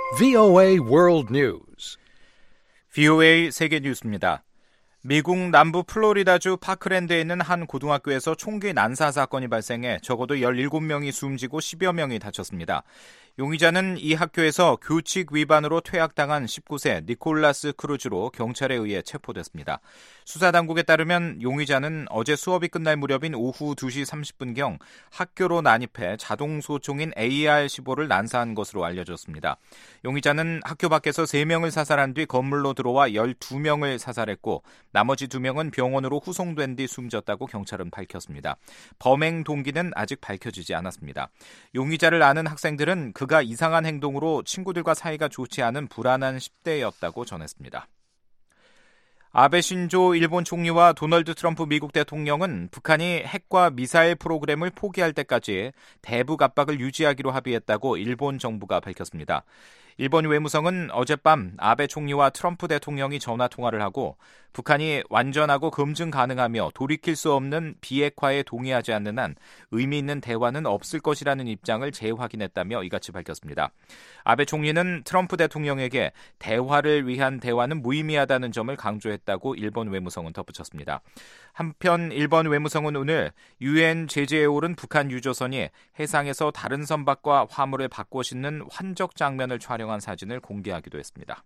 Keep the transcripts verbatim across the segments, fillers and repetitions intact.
브이오에이 World News. 브이오에이 세계 뉴스입니다. 미국 남부 플로리다주 파크랜드에 있는 한 고등학교에서 총기 난사 사건이 발생해 적어도 열일곱 명이 숨지고 십여 명이 다쳤습니다. 용의자는 이 학교에서 규칙 위반으로 퇴학당한 십구 세 니콜라스 크루즈로 경찰에 의해 체포됐습니다. 수사당국에 따르면 용의자는 어제 수업이 끝날 무렵인 오후 두 시 삼십 분경 학교로 난입해 자동소총인 에이알 십오를 난사한 것으로 알려졌습니다. 용의자는 학교 밖에서 세 명을 사살한 뒤 건물로 들어와 열두 명을 사살했고 나머지 두 명은 병원으로 후송된 뒤 숨졌다고 경찰은 밝혔습니다. 범행 동기는 아직 밝혀지지 않았습니다. 용의자를 아는 학생들은 그가 이상한 행동으로 친구들과 사이가 좋지 않은 불안한 십 대였다고 전했습니다. 아베 신조 일본 총리와 도널드 트럼프 미국 대통령은 북한이 핵과 미사일 프로그램을 포기할 때까지 대북 압박을 유지하기로 합의했다고 일본 정부가 밝혔습니다. 일본 외무성은 어젯밤 아베 총리와 트럼프 대통령이 전화통화를 하고 북한이 완전하고 검증 가능하며 돌이킬 수 없는 비핵화에 동의하지 않는 한 의미 있는 대화는 없을 것이라는 입장을 재확인했다며 이같이 밝혔습니다. 아베 총리는 트럼프 대통령에게 대화를 위한 대화는 무의미하다는 점을 강조했다고 일본 외무성은 덧붙였습니다. 한편 일본 외무성은 오늘 유엔 제재에 오른 북한 유조선이 해상에서 다른 선박과 화물을 바꿔 싣는 환적 장면을 촬영한 사진을 공개하기도 했습니다.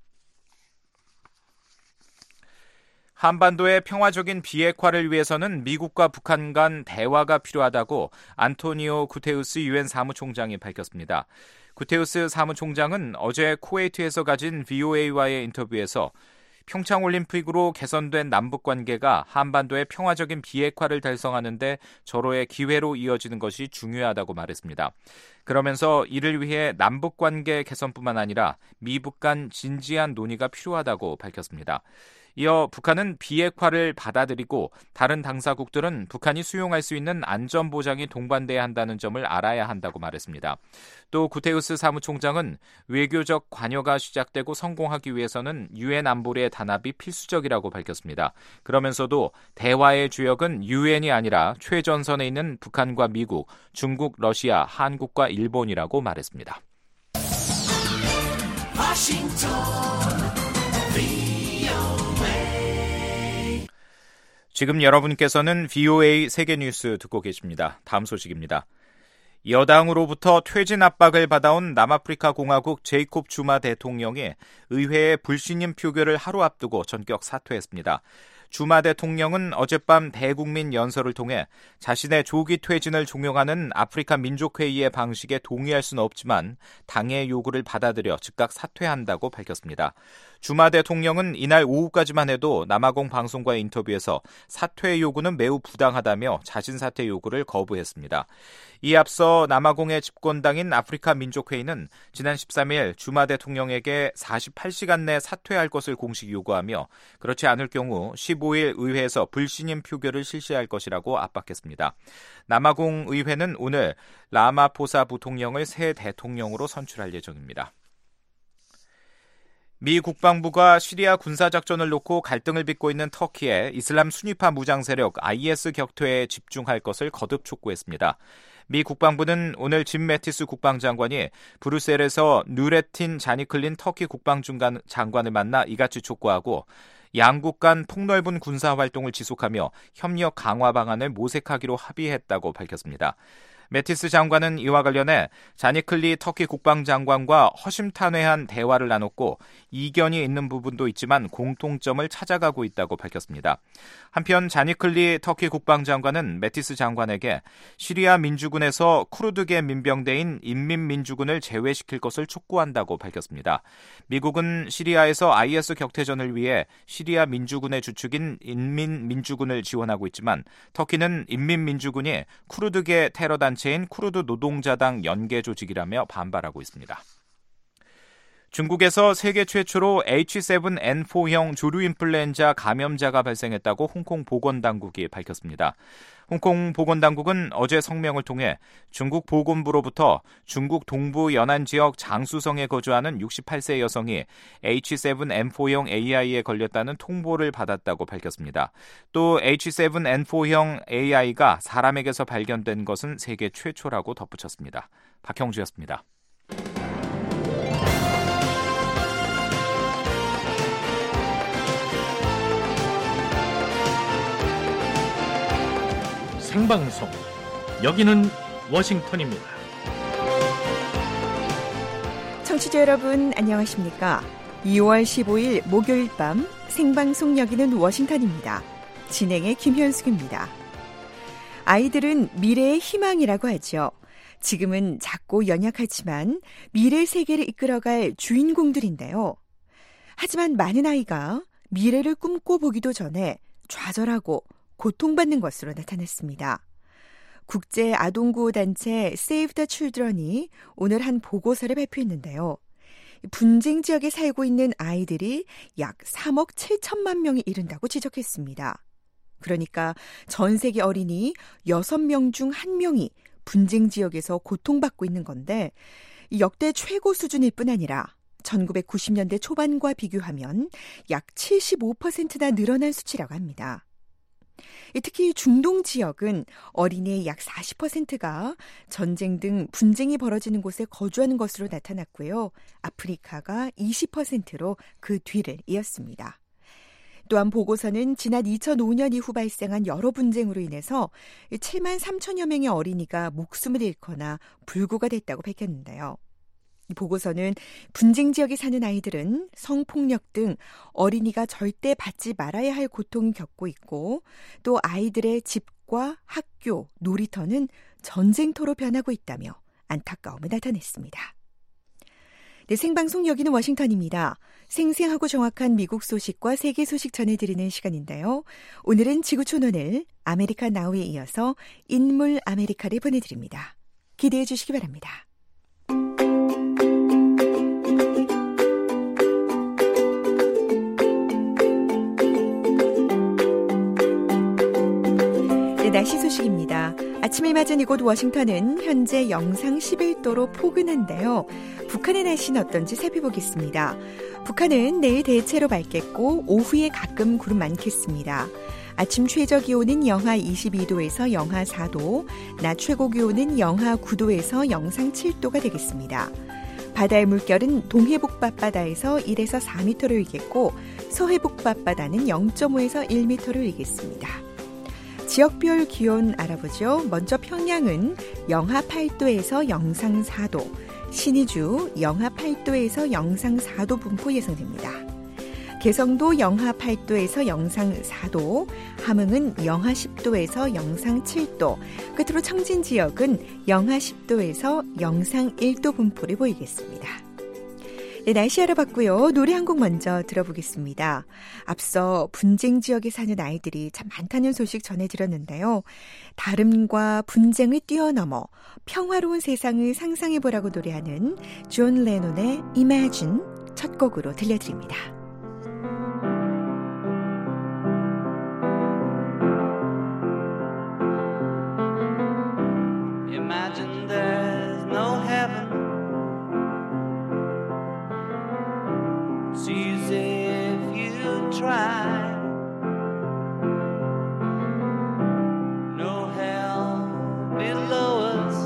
한반도의 평화적인 비핵화를 위해서는 미국과 북한 간 대화가 필요하다고 안토니오 구테우스 유엔 사무총장이 밝혔습니다. 구테우스 사무총장은 어제 쿠웨이트에서 가진 브이오에이와의 인터뷰에서 평창올림픽으로 개선된 남북관계가 한반도의 평화적인 비핵화를 달성하는 데 절호의 기회로 이어지는 것이 중요하다고 말했습니다. 그러면서 이를 위해 남북관계 개선뿐만 아니라 미북 간 진지한 논의가 필요하다고 밝혔습니다. 이어 북한은 비핵화를 받아들이고 다른 당사국들은 북한이 수용할 수 있는 안전보장이 동반돼야 한다는 점을 알아야 한다고 말했습니다. 또 구테우스 사무총장은 외교적 관여가 시작되고 성공하기 위해서는 유엔 안보리의 단합이 필수적이라고 밝혔습니다. 그러면서도 대화의 주역은 유엔이 아니라 최전선에 있는 북한과 미국, 중국, 러시아, 한국과 일본이라고 말했습니다. 워싱턴 지금 여러분께서는 브이오에이 세계뉴스 듣고 계십니다. 다음 소식입니다. 여당으로부터 퇴진 압박을 받아온 남아프리카 공화국 제이콥 주마 대통령이 의회의 불신임 표결을 하루 앞두고 전격 사퇴했습니다. 주마 대통령은 어젯밤 대국민 연설을 통해 자신의 조기 퇴진을 종용하는 아프리카 민족회의의 방식에 동의할 수는 없지만 당의 요구를 받아들여 즉각 사퇴한다고 밝혔습니다. 주마 대통령은 이날 오후까지만 해도 남아공 방송과의 인터뷰에서 사퇴 요구는 매우 부당하다며 자진 사퇴 요구를 거부했습니다. 이 앞서 남아공의 집권당인 아프리카 민족회의는 지난 십삼 일 주마 대통령에게 사십팔 시간 내 사퇴할 것을 공식 요구하며 그렇지 않을 경우 십오 일 의회에서 불신임 표결을 실시할 것이라고 압박했습니다. 남아공 의회는 오늘 라마포사 부통령을 새 대통령으로 선출할 예정입니다. 미 국방부가 시리아 군사작전을 놓고 갈등을 빚고 있는 터키의 이슬람 순위파 무장 세력 아이에스 격퇴에 집중할 것을 거듭 촉구했습니다. 미 국방부는 오늘 짐 매티스 국방장관이 브뤼셀에서 누레틴 자니클린 터키 국방장관을 만나 이같이 촉구하고 양국 간 폭넓은 군사활동을 지속하며 협력 강화 방안을 모색하기로 합의했다고 밝혔습니다. 매티스 장관은 이와 관련해 자니클리 터키 국방장관과 허심탄회한 대화를 나눴고 이견이 있는 부분도 있지만 공통점을 찾아가고 있다고 밝혔습니다. 한편 자니클리 터키 국방장관은 매티스 장관에게 시리아 민주군에서 쿠르드계 민병대인 인민민주군을 제외시킬 것을 촉구한다고 밝혔습니다. 미국은 시리아에서 아이에스 격퇴전을 위해 시리아 민주군의 주축인 인민민주군을 지원하고 있지만 터키는 인민민주군이 쿠르드계 테러단 단체인 쿠르드 노동자당 연계 조직이라며 반발하고 있습니다. 중국에서 세계 최초로 에이치 세븐 엔 포형 조류 인플루엔자 감염자가 발생했다고 홍콩 보건당국이 밝혔습니다. 홍콩 보건당국은 어제 성명을 통해 중국 보건부로부터 중국 동부 연안 지역 장수성에 거주하는 육십팔 세 여성이 에이치 세븐 엔 포형 에이아이에 걸렸다는 통보를 받았다고 밝혔습니다. 또 에이치 세븐 엔 포형 에이아이가 사람에게서 발견된 것은 세계 최초라고 덧붙였습니다. 박형주였습니다. 생방송, 여기는 워싱턴입니다. 청취자 여러분 안녕하십니까? 이월 십오일 목요일 밤 생방송 여기는 워싱턴입니다. 진행의 김현숙입니다. 아이들은 미래의 희망이라고 하죠. 지금은 작고 연약하지만 미래의 세계를 이끌어갈 주인공들인데요. 하지만 많은 아이가 미래를 꿈꿔보기도 전에 좌절하고 고통받는 것으로 나타났습니다. 국제아동구호단체 Save the Children이 오늘 한 보고서를 발표했는데요. 분쟁 지역에 살고 있는 아이들이 약 삼억 칠천만 명이 이른다고 지적했습니다. 그러니까 전 세계 어린이 여섯 명 중 한 명이 분쟁 지역에서 고통받고 있는 건데 역대 최고 수준일 뿐 아니라 천구백구십 년대 초반과 비교하면 약 칠십오 퍼센트나 늘어난 수치라고 합니다. 특히 중동 지역은 어린이의 약 사십 퍼센트가 전쟁 등 분쟁이 벌어지는 곳에 거주하는 것으로 나타났고요. 아프리카가 이십 퍼센트로 그 뒤를 이었습니다. 또한 보고서는 지난 이천오 년 이후 발생한 여러 분쟁으로 인해서 칠만 삼천여 명의 어린이가 목숨을 잃거나 불구가 됐다고 밝혔는데요. 이 보고서는 분쟁 지역에 사는 아이들은 성폭력 등 어린이가 절대 받지 말아야 할 고통을 겪고 있고 또 아이들의 집과 학교, 놀이터는 전쟁터로 변하고 있다며 안타까움을 나타냈습니다. 네, 생방송 여기는 워싱턴입니다. 생생하고 정확한 미국 소식과 세계 소식 전해드리는 시간인데요. 오늘은 지구촌오늘 아메리카 나우에 이어서 인물 아메리카를 보내드립니다. 기대해 주시기 바랍니다. 네, 날씨 소식입니다. 아침을 맞은 이곳 워싱턴은 현재 영상 십일 도로 포근한데요. 북한의 날씨는 어떤지 살펴보겠습니다. 북한은 내일 대체로 맑겠고 오후에 가끔 구름 많겠습니다. 아침 최저 기온은 영하 이십이 도에서 영하 사 도, 낮 최고 기온은 영하 구 도에서 영상 칠 도가 되겠습니다. 바다의 물결은 동해북 밤바다에서 일에서 사 미터로 일겠고 서해북 밤바다는 영 점 오에서 일 미터로 일겠습니다. 지역별 기온 알아보죠. 먼저 평양은 영하 팔 도에서 영상 사 도, 신의주 영하 팔 도에서 영상 사 도 분포 예상됩니다. 개성도 영하 팔 도에서 영상 사 도, 함흥은 영하 십 도에서 영상 칠 도, 끝으로 청진 지역은 영하 십 도에서 영상 일 도 분포를 보이겠습니다. 네, 날씨 알아봤고요. 노래 한 곡 먼저 들어보겠습니다. 앞서 분쟁 지역에 사는 아이들이 참 많다는 소식 전해드렸는데요. 다름과 분쟁을 뛰어넘어 평화로운 세상을 상상해보라고 노래하는 존 레논의 Imagine 첫 곡으로 들려드립니다. Imagine there's no heaven. It's easy if you try. No hell below us.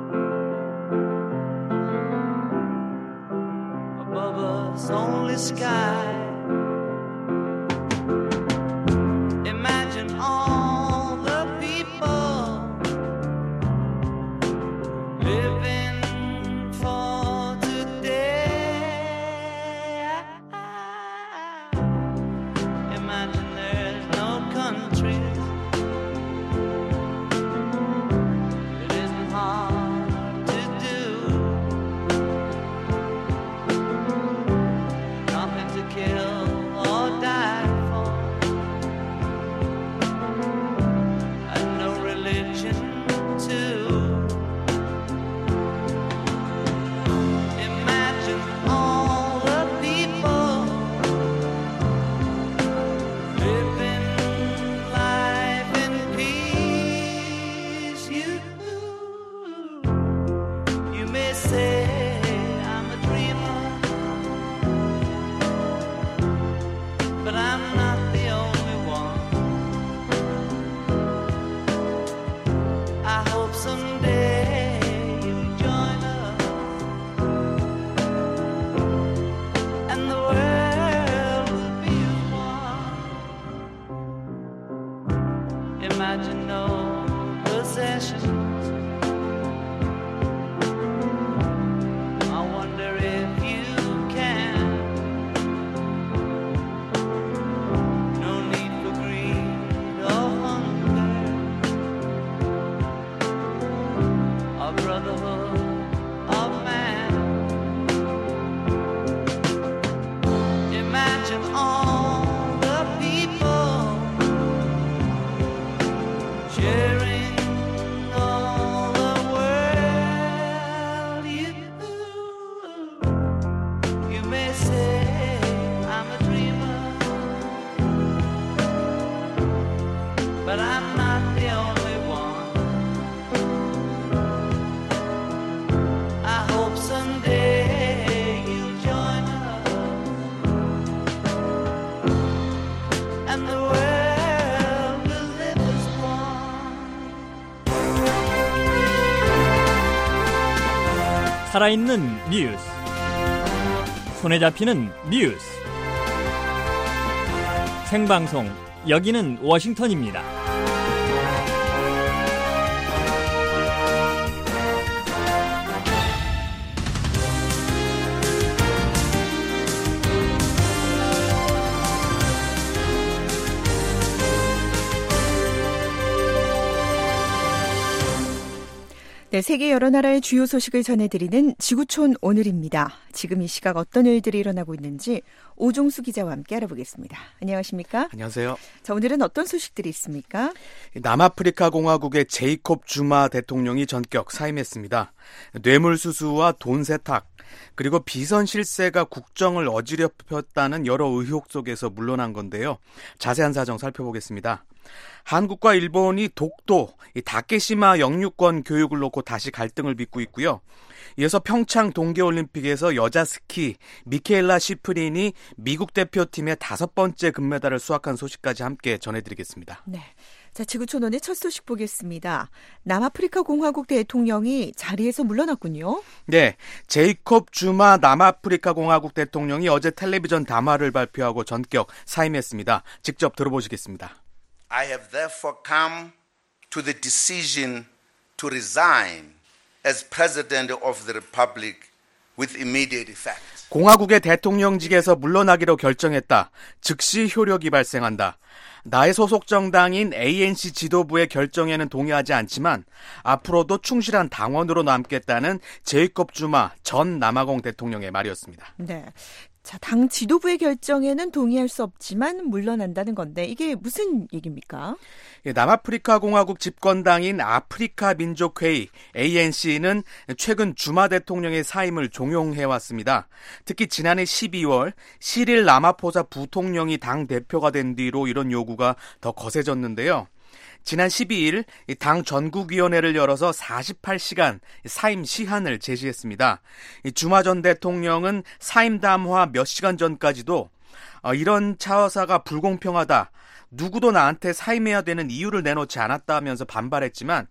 Above us only sky. Imagine all the people living for today. Imagine there's no countries. It isn't hard to do. Nothing to kill. 살아있는 뉴스, 손에 잡히는 뉴스, 생방송, 여기는 워싱턴입니다. 네, 세계 여러 나라의 주요 소식을 전해드리는 지구촌 오늘입니다. 지금 이 시각 어떤 일들이 일어나고 있는지 오종수 기자와 함께 알아보겠습니다. 안녕하십니까? 안녕하세요. 자, 오늘은 어떤 소식들이 있습니까? 남아프리카 공화국의 제이콥 주마 대통령이 전격 사임했습니다. 뇌물수수와 돈 세탁, 그리고 비선 실세가 국정을 어지럽혔다는 여러 의혹 속에서 물러난 건데요. 자세한 사정 살펴보겠습니다. 한국과 일본이 독도, 이 다케시마 영유권 교육을 놓고 다시 갈등을 빚고 있고요. 이어서 평창 동계올림픽에서 여자 스키 미케일라 시프린이 미국 대표팀의 다섯 번째 금메달을 수확한 소식까지 함께 전해드리겠습니다. 네. 자, 지구촌 오늘 첫 소식 보겠습니다. 남아프리카 공화국 대통령이 자리에서 물러났군요. 네, 제이콥 주마 남아프리카 공화국 대통령이 어제 텔레비전 담화를 발표하고 전격 사임했습니다. 직접 들어보시겠습니다. I have therefore come to the decision to resign as President of the Republic with immediate effect. 공화국의 대통령직에서 물러나기로 결정했다. 즉시 효력이 발생한다. 나의 소속 정당인 에이엔씨 지도부의 결정에는 동의하지 않지만 앞으로도 충실한 당원으로 남겠다는 제이콥 주마 전 남아공 대통령의 말이었습니다. 네. 자, 당 지도부의 결정에는 동의할 수 없지만 물러난다는 건데 이게 무슨 얘기입니까? 남아프리카 공화국 집권당인 아프리카 민족회의 에이엔씨는 최근 주마 대통령의 사임을 종용해왔습니다. 특히 지난해 십이월 시릴 라마포사 부통령이 당 대표가 된 뒤로 이런 요구가 더 거세졌는데요. 지난 십이일 당 전국위원회를 열어서 사십팔 시간 사임 시한을 제시했습니다. 주마 전 대통령은 사임 담화 몇 시간 전까지도 이런 차사가 불공평하다, 누구도 나한테 사임해야 되는 이유를 내놓지 않았다면서 반발했지만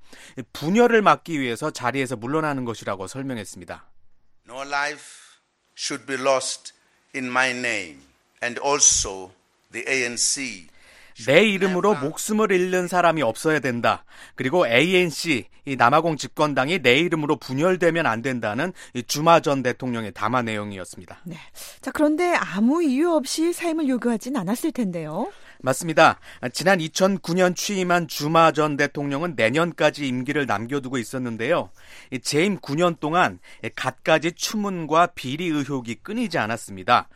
분열을 막기 위해서 자리에서 물러나는 것이라고 설명했습니다. No life should be lost in my name and also the 에이엔씨. 내 이름으로 목숨을 잃는 사람이 없어야 된다. 그리고 에이엔씨, 이 남아공 집권당이 내 이름으로 분열되면 안 된다는 이 주마 전 대통령의 담화 내용이었습니다. 네. 자, 그런데 아무 이유 없이 사임을 요구하진 않았을 텐데요. 맞습니다. 지난 이천구 년 취임한 주마 전 대통령은 내년까지 임기를 남겨두고 있었는데요. 재임 구 년 동안 갖가지 추문과 비리 의혹이 끊이지 않았습니다.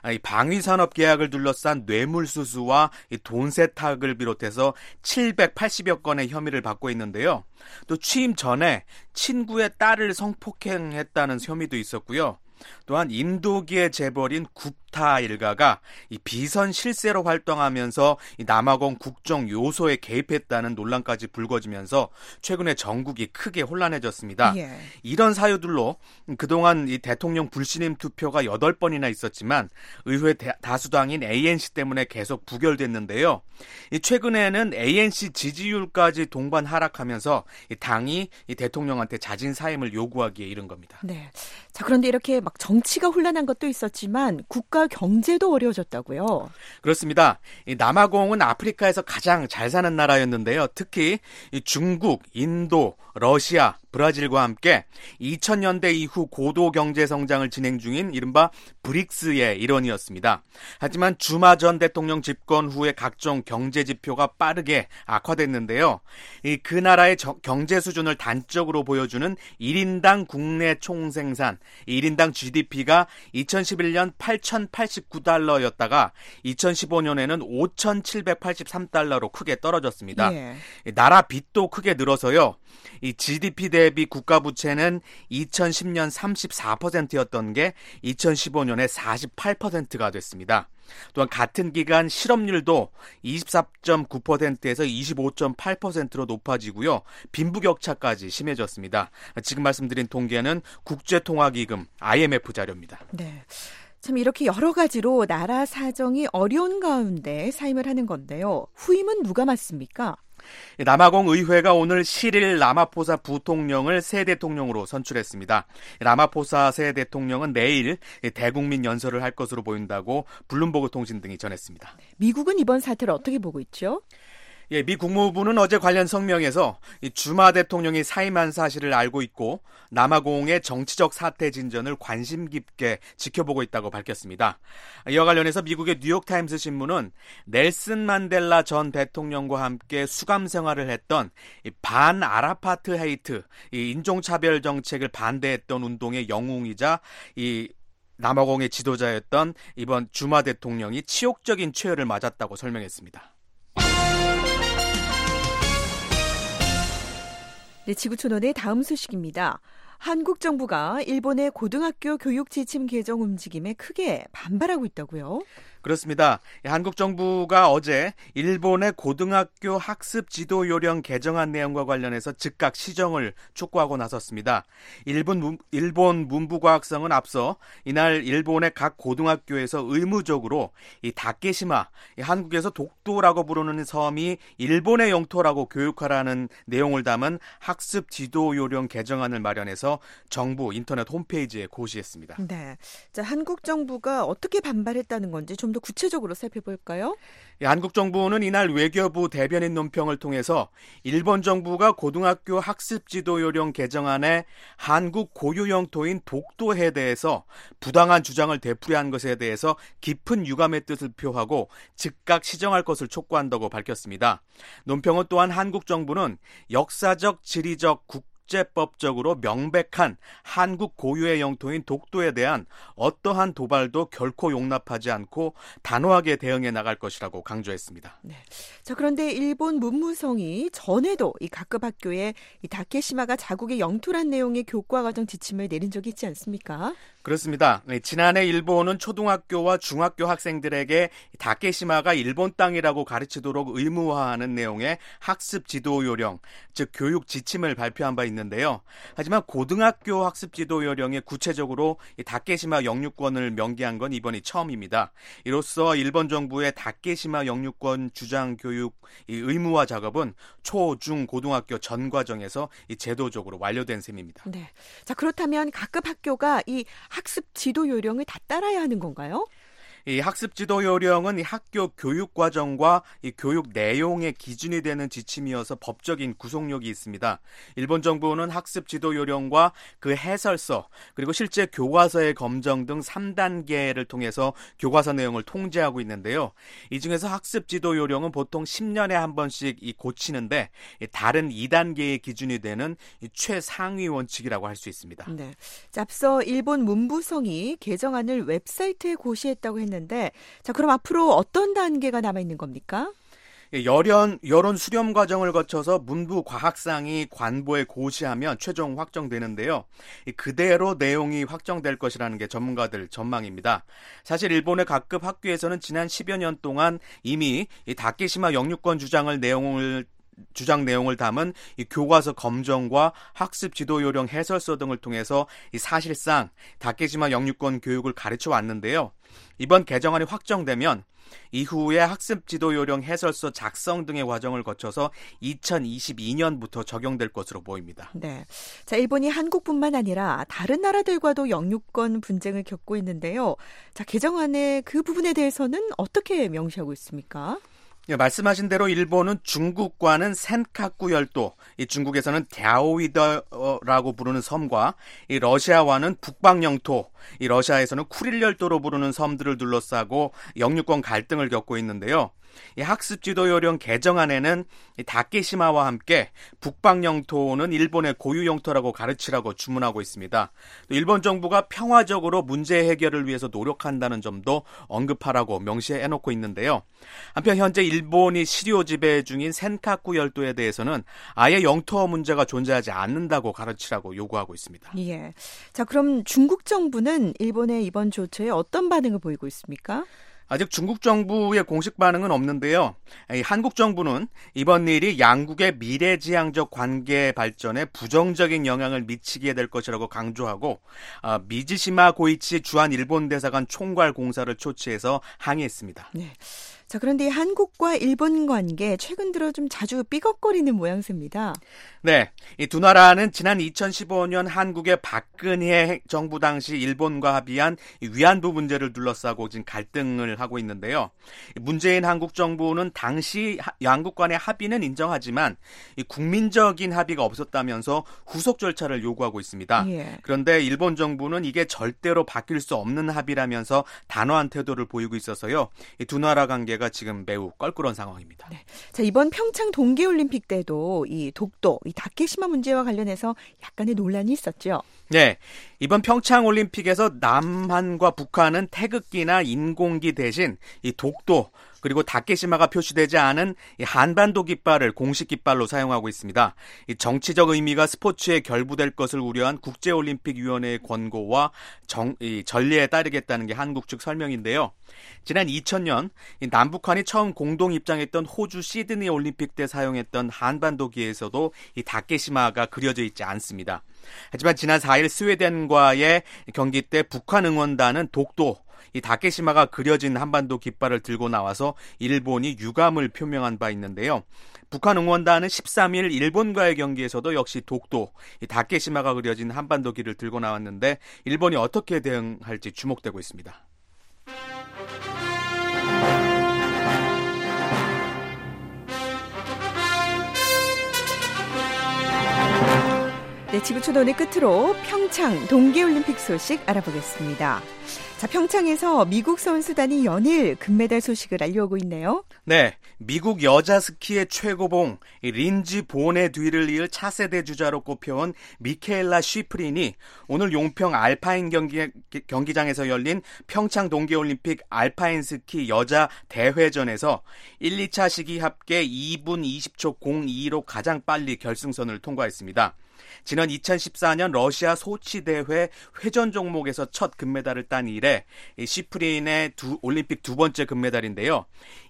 방위산업 계약을 둘러싼 뇌물수수와 돈 세탁을 비롯해서 칠백팔십여 건의 혐의를 받고 있는데요. 또 취임 전에 친구의 딸을 성폭행했다는 혐의도 있었고요. 또한 인도기의 재벌인 굽타 일가가 이 비선 실세로 활동하면서 이 남아공 국정 요소에 개입했다는 논란까지 불거지면서 최근에 전국이 크게 혼란해졌습니다. 예. 이런 사유들로 그동안 이 대통령 불신임 투표가 여덟 번이나 있었지만 의회 다수당인 에이엔씨 때문에 계속 부결됐는데요. 이 최근에는 에이엔씨 지지율까지 동반 하락하면서 이 당이 이 대통령한테 자진 사임을 요구하기에 이른 겁니다. 네. 자, 그런데 이렇게 막 정치가 혼란한 것도 있었지만 국가 경제도 어려워졌다고요? 그렇습니다. 이 남아공은 아프리카에서 가장 잘 사는 나라였는데요. 특히 이 중국, 인도, 러시아, 브라질과 함께 이천 년대 이후 고도 경제 성장을 진행 중인 이른바 브릭스의 일원이었습니다. 하지만 주마 전 대통령 집권 후에 각종 경제 지표가 빠르게 악화됐는데요. 이 그 나라의 저, 경제 수준을 단적으로 보여주는 일 인당 국내 총생산, 일 인당 지디피가 이천십일 년 팔천팔십구 달러였다가 이천십오 년에는 오천칠백팔십삼 달러로 크게 떨어졌습니다. 예. 나라 빚도 크게 늘어서요. 이 지디피 대비 국가 부채는 이천십 년 삼십사 퍼센트였던 게 이천십오 년에 사십팔 퍼센트가 됐습니다. 또한 같은 기간 실업률도 이십사 점 구 퍼센트에서 이십오 점 팔 퍼센트로 높아지고요. 빈부격차까지 심해졌습니다. 지금 말씀드린 통계는 국제통화기금 아이엠에프 자료입니다. 네. 참 이렇게 여러 가지로 나라 사정이 어려운 가운데 사임을 하는 건데요. 후임은 누가 맡습니까? 남아공 의회가 오늘 시릴 라마포사 부통령을 새 대통령으로 선출했습니다. 라마포사 새 대통령은 내일 대국민 연설을 할 것으로 보인다고 블룸버그 통신 등이 전했습니다. 미국은 이번 사태를 어떻게 보고 있죠? 예, 미 국무부는 어제 관련 성명에서 이 주마 대통령이 사임한 사실을 알고 있고 남아공의 정치적 사태 진전을 관심 깊게 지켜보고 있다고 밝혔습니다. 이와 관련해서 미국의 뉴욕타임스 신문은 넬슨 만델라 전 대통령과 함께 수감 생활을 했던 이 반 아라파트 헤이트, 이 인종차별 정책을 반대했던 운동의 영웅이자 이 남아공의 지도자였던 이번 주마 대통령이 치욕적인 최후를 맞았다고 설명했습니다. 네, 지구촌원의 다음 소식입니다. 한국 정부가 일본의 고등학교 교육 지침 개정 움직임에 크게 반발하고 있다고요? 그렇습니다. 한국 정부가 어제 일본의 고등학교 학습 지도 요령 개정안 내용과 관련해서 즉각 시정을 촉구하고 나섰습니다. 일본, 일본 문부과학성은 앞서 이날 일본의 각 고등학교에서 의무적으로 이 다케시마, 이 한국에서 독도라고 부르는 섬이 일본의 영토라고 교육하라는 내용을 담은 학습 지도 요령 개정안을 마련해서 정부 인터넷 홈페이지에 고시했습니다. 네, 자, 한국 정부가 어떻게 반발했다는 건지 좀 더 구체적으로 살펴볼까요? 예, 한국 정부는 이날 외교부 대변인 논평을 통해서 일본 정부가 고등학교 학습 지도 요령 개정안에 한국 고유 영토인 독도에 대해서 부당한 주장을 되풀이한 것에 대해서 깊은 유감의 뜻을 표하고 즉각 시정할 것을 촉구한다고 밝혔습니다. 논평은 또한 한국 정부는 역사적, 지리적, 국 국제법적으로 명백한 한국 고유의 영토인 독도에 대한 어떠한 도발도 결코 용납하지 않고 단호하게 대응해 나갈 것이라고 강조했습니다. 네. 자, 그런데 일본 문무성이 전에도 이 각급 학교에 이 다케시마가 자국의 영토란 내용의 교과 과정 지침을 내린 적이 있지 않습니까? 그렇습니다. 지난해 일본은 초등학교와 중학교 학생들에게 다케시마가 일본 땅이라고 가르치도록 의무화하는 내용의 학습 지도 요령, 즉 교육 지침을 발표한 바 있는데요. 하지만 고등학교 학습 지도 요령에 구체적으로 다케시마 영유권을 명기한 건 이번이 처음입니다. 이로써 일본 정부의 다케시마 영유권 주장 교육 의무화 작업은 초, 중, 고등학교 전 과정에서 제도적으로 완료된 셈입니다. 네. 자, 그렇다면 각급 학교가 이 학습 지도 요령을 다 따라야 하는 건가요? 이 학습 지도 요령은 이 학교 교육 과정과 이 교육 내용의 기준이 되는 지침이어서 법적인 구속력이 있습니다. 일본 정부는 학습 지도 요령과 그 해설서 그리고 실제 교과서의 검정 등 삼 단계를 통해서 교과서 내용을 통제하고 있는데요. 이 중에서 학습 지도 요령은 보통 십 년에 한 번씩 이 고치는데 다른 이 단계의 기준이 되는 이 최상위 원칙이라고 할 수 있습니다. 네. 자, 앞서 일본 문부성이 개정안을 웹사이트에 고시했다고 했는데 는데 자, 그럼 앞으로 어떤 단계가 남아 있는 겁니까? 여론, 여론 수렴 과정을 거쳐서 문부 과학상이 관보에 고시하면 최종 확정되는데요. 그대로 내용이 확정될 것이라는 게 전문가들 전망입니다. 사실 일본의 각급 학교에서는 지난 십여 년 동안 이미 이 다케시마 영유권 주장을 내용을 주장 내용을 담은 이 교과서 검정과 학습 지도 요령 해설서 등을 통해서 이 사실상 다케시마 영유권 교육을 가르쳐 왔는데요. 이번 개정안이 확정되면 이후에 학습 지도 요령 해설서 작성 등의 과정을 거쳐서 이천이십이 년부터 적용될 것으로 보입니다. 네. 자, 일본이 한국뿐만 아니라 다른 나라들과도 영유권 분쟁을 겪고 있는데요. 자, 개정안의 그 부분에 대해서는 어떻게 명시하고 있습니까? 예, 말씀하신 대로 일본은 중국과는 센카쿠 열도, 이 중국에서는 갸오위더라고 부르는 섬과 이 러시아와는 북방 영토, 이 러시아에서는 쿠릴 열도로 부르는 섬들을 둘러싸고 영유권 갈등을 겪고 있는데요. 이 학습 지도 요령 개정안에는 이 다케시마와 함께 북방 영토는 일본의 고유 영토라고 가르치라고 주문하고 있습니다. 또 일본 정부가 평화적으로 문제 해결을 위해서 노력한다는 점도 언급하라고 명시해 놓고 있는데요. 한편 현재 일본이 시료 지배 중인 센카쿠 열도에 대해서는 아예 영토 문제가 존재하지 않는다고 가르치라고 요구하고 있습니다. 예. 자, 그럼 중국 정부는 일본의 이번 조처에 어떤 반응을 보이고 있습니까? 아직 중국 정부의 공식 반응은 없는데요. 한국 정부는 이번 일이 양국의 미래지향적 관계 발전에 부정적인 영향을 미치게 될 것이라고 강조하고 미지시마 고이치 주한 일본 대사관 총괄 공사를 초치해서 항의했습니다. 네. 자, 그런데 한국과 일본 관계 최근 들어 좀 자주 삐걱거리는 모양새입니다. 네, 이 두 나라는 지난 이천십오 년 한국의 박근혜 정부 당시 일본과 합의한 위안부 문제를 둘러싸고 지금 갈등을 하고 있는데요. 문재인 한국 정부는 당시 양국 간의 합의는 인정하지만 이 국민적인 합의가 없었다면서 후속 절차를 요구하고 있습니다. 예. 그런데 일본 정부는 이게 절대로 바뀔 수 없는 합의라면서 단호한 태도를 보이고 있어서요. 이 두 나라 관계가 지금 매우 껄끄러운 상황입니다. 네. 자, 이번 평창 동계올림픽 때도 이 독도, 이 다케시마 문제와 관련해서 약간의 논란이 있었죠. 네, 이번 평창 올림픽에서 남한과 북한은 태극기나 인공기 대신 이 독도 그리고 다케시마가 표시되지 않은 이 한반도 깃발을 공식 깃발로 사용하고 있습니다. 이 정치적 의미가 스포츠에 결부될 것을 우려한 국제올림픽위원회의 권고와 정, 이 전례에 따르겠다는 게 한국 측 설명인데요. 지난 이천 년 이 남북한이 처음 공동 입장했던 호주 시드니 올림픽 때 사용했던 한반도기에서도 이 다케시마가 그려져 있지 않습니다. 하지만 지난 사 일 스웨덴과의 경기 때 북한 응원단은 독도, 이 다케시마가 그려진 한반도 깃발을 들고 나와서 일본이 유감을 표명한 바 있는데요. 북한 응원단은 십삼 일 일본과의 경기에서도 역시 독도, 이 다케시마가 그려진 한반도기를 들고 나왔는데 일본이 어떻게 대응할지 주목되고 있습니다. 네, 지구촌 오늘 끝으로 평창 동계올림픽 소식 알아보겠습니다. 자, 평창에서 미국 선수단이 연일 금메달 소식을 알려오고 있네요. 네, 미국 여자 스키의 최고봉 린지 본의 뒤를 이을 차세대 주자로 꼽혀온 미케일라 쉬프린이 오늘 용평 알파인 경기, 경기장에서 열린 평창 동계올림픽 알파인 스키 여자 대회전에서 일, 이 차 시기 합계 이 분 이십 초 공이로 가장 빨리 결승선을 통과했습니다. 지난 이천십사 년 러시아 소치 대회 회전 종목에서 첫 금메달을 딴 이래 시프린의 두, 올림픽 두 번째 금메달인데요.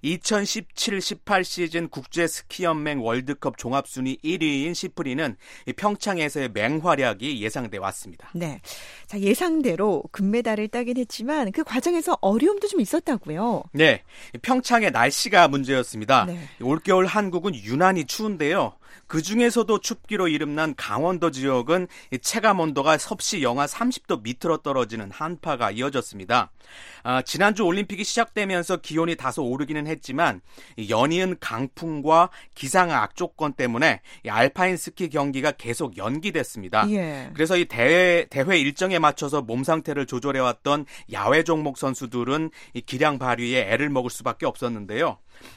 이천십칠 십팔 시즌 국제 스키 연맹 월드컵 종합순위 일 위인 시프린은 평창에서의 맹활약이 예상돼 왔습니다. 네, 자, 예상대로 금메달을 따긴 했지만 그 과정에서 어려움도 좀 있었다고요. 네, 평창의 날씨가 문제였습니다. 네. 올겨울 한국은 유난히 추운데요. 그 중에서도 춥기로 이름난 강원도 지역은 체감 온도가 섭씨 영하 삼십 도 밑으로 떨어지는 한파가 이어졌습니다. 아, 지난주 올림픽이 시작되면서 기온이 다소 오르기는 했지만 연이은 강풍과 기상 악조건 때문에 이 알파인 스키 경기가 계속 연기됐습니다. 예. 그래서 이 대회, 대회 일정에 맞춰서 몸 상태를 조절해왔던 야외 종목 선수들은 이 기량 발휘에 애를 먹을 수밖에 없었는데요.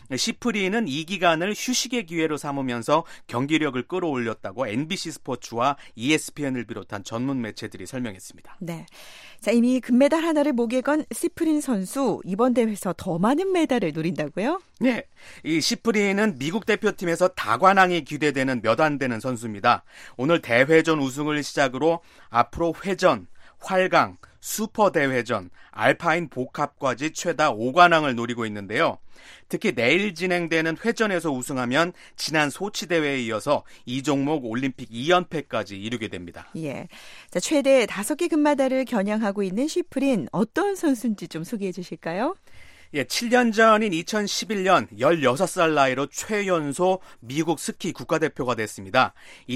시프린은 이 기간을 휴식의 기회로 삼으면서 경기력을 끌어올렸다고 엠비씨 스포츠와 이에스피엔을 비롯한 전문 매체들이 설명했습니다. 네, 자, 이미 금메달 하나를 목에 건 시프린 선수 이번 대회에서 더 많은 메달을 노린다고요? 네, 이 시프린은 미국 대표팀에서 다관왕이 기대되는 몇 안 되는 선수입니다. 오늘 대회전 우승을 시작으로 앞으로 회전, 활강, 슈퍼 대회전, 알파인 복합까지 최다 오 관왕을 노리고 있는데요. 특히 내일 진행되는 회전에서 우승하면 지난 소치 대회에 이어서 이 종목 올림픽 이 연패까지 이루게 됩니다. 예, 자, 최대 다섯 개 금메달을 겨냥하고 있는 시프린 어떤 선수인지 좀 소개해 주실까요? 예, 칠 년 전인 이천십일 년 열여섯 살 나이로 최연소 미국 스키 국가대표가 됐습니다.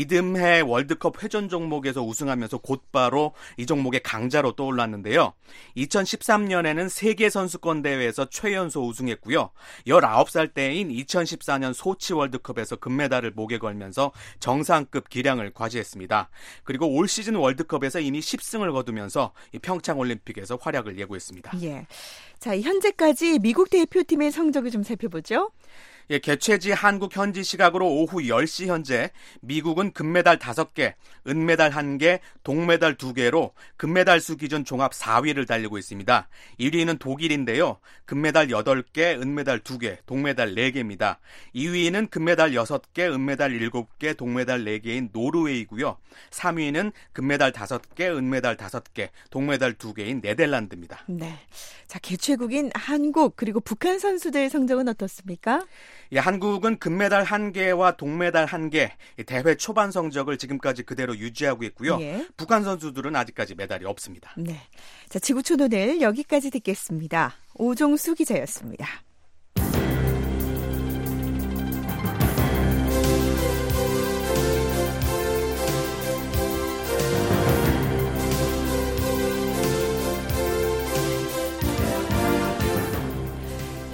이듬해 월드컵 회전 종목에서 우승하면서 곧바로 이 종목의 강자로 떠올랐는데요. 이천십삼 년에는 세계선수권 대회에서 최연소 우승했고요. 열아홉 살 때인 이천십사 년 소치 월드컵에서 금메달을 목에 걸면서 정상급 기량을 과시했습니다. 그리고 올 시즌 월드컵에서 이미 십 승을 거두면서 평창 올림픽에서 활약을 예고했습니다. 예, 자, 현재까지 미국 대표팀의 성적을 좀 살펴보죠. 예, 개최지 한국 현지 시각으로 오후 열 시 현재 미국은 금메달 다섯 개, 은메달 한 개, 동메달 두 개로 금메달 수 기준 종합 사 위를 달리고 있습니다. 일 위는 독일인데요. 금메달 여덟 개, 은메달 두 개, 동메달 네 개입니다. 이 위는 금메달 여섯 개, 은메달 일곱 개, 동메달 네 개인 노르웨이고요. 삼 위는 금메달 다섯 개, 은메달 다섯 개, 동메달 두 개인 네덜란드입니다. 네, 자, 개최국인 한국 그리고 북한 선수들의 성적은 어떻습니까? 예, 한국은 금메달 한 개와 동메달 한 개, 대회 초반 성적을 지금까지 그대로 유지하고 있고요. 예. 북한 선수들은 아직까지 메달이 없습니다. 네, 자, 지구촌 오늘 여기까지 듣겠습니다. 오종수 기자였습니다.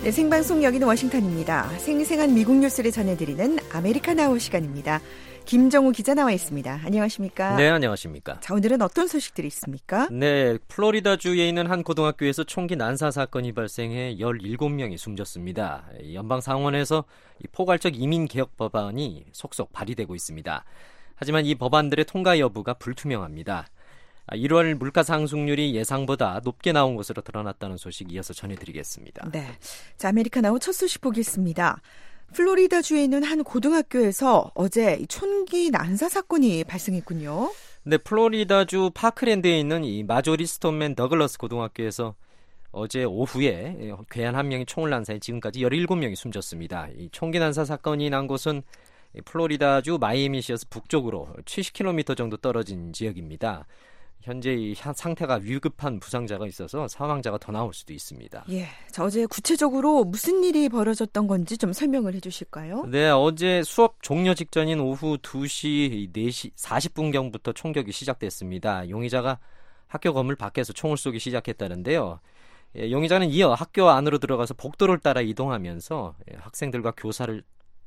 네, 생방송 여기는 워싱턴입니다. 생생한 미국 뉴스를 전해드리는 아메리카나우 시간입니다. 김정우 기자 나와 있습니다. 안녕하십니까? 네, 안녕하십니까? 자, 오늘은 어떤 소식들이 있습니까? 네, 플로리다주에 있는 한 고등학교에서 총기 난사 사건이 발생해 열일곱 명이 숨졌습니다. 연방상원에서 포괄적 이민개혁 법안이 속속 발의되고 있습니다. 하지만 이 법안들의 통과 여부가 불투명합니다. 일월 물가 상승률이 예상보다 높게 나온 것으로 드러났다는 소식 이어서 전해드리겠습니다. 네, 자, 아메리카나우 첫 소식 보겠습니다. 플로리다주에 있는 한 고등학교에서 어제 총기 난사 사건이 발생했군요. 네, 플로리다주 파크랜드에 있는 이 마조리 스톤맨 더글러스 고등학교에서 어제 오후에 괴한 한 명이 총을 난사해 지금까지 열일곱 명이 숨졌습니다. 이 총기 난사 사건이 난 곳은 플로리다주 마이애미시에서 북쪽으로 칠십 킬로미터 정도 떨어진 지역입니다. 현재 이 상태가 위급한 부상자가 있어서 사망자가 더 나올 수도 있습니다. 예, 자, 어제 구체적으로 무슨 일이 벌어졌던 건지 좀 설명을 해주실까요? 네, 어제 수업 종료 직전인 오후 두 시 네 시 사십 분경부터 총격이 시작됐습니다. 용의자가 학교 건물 밖에서 총을 쏘기 시작했다는데요. 예, 용의자는 이어 학교 안으로 들어가서 복도를 따라 이동하면서 예, 학생들과 교사들을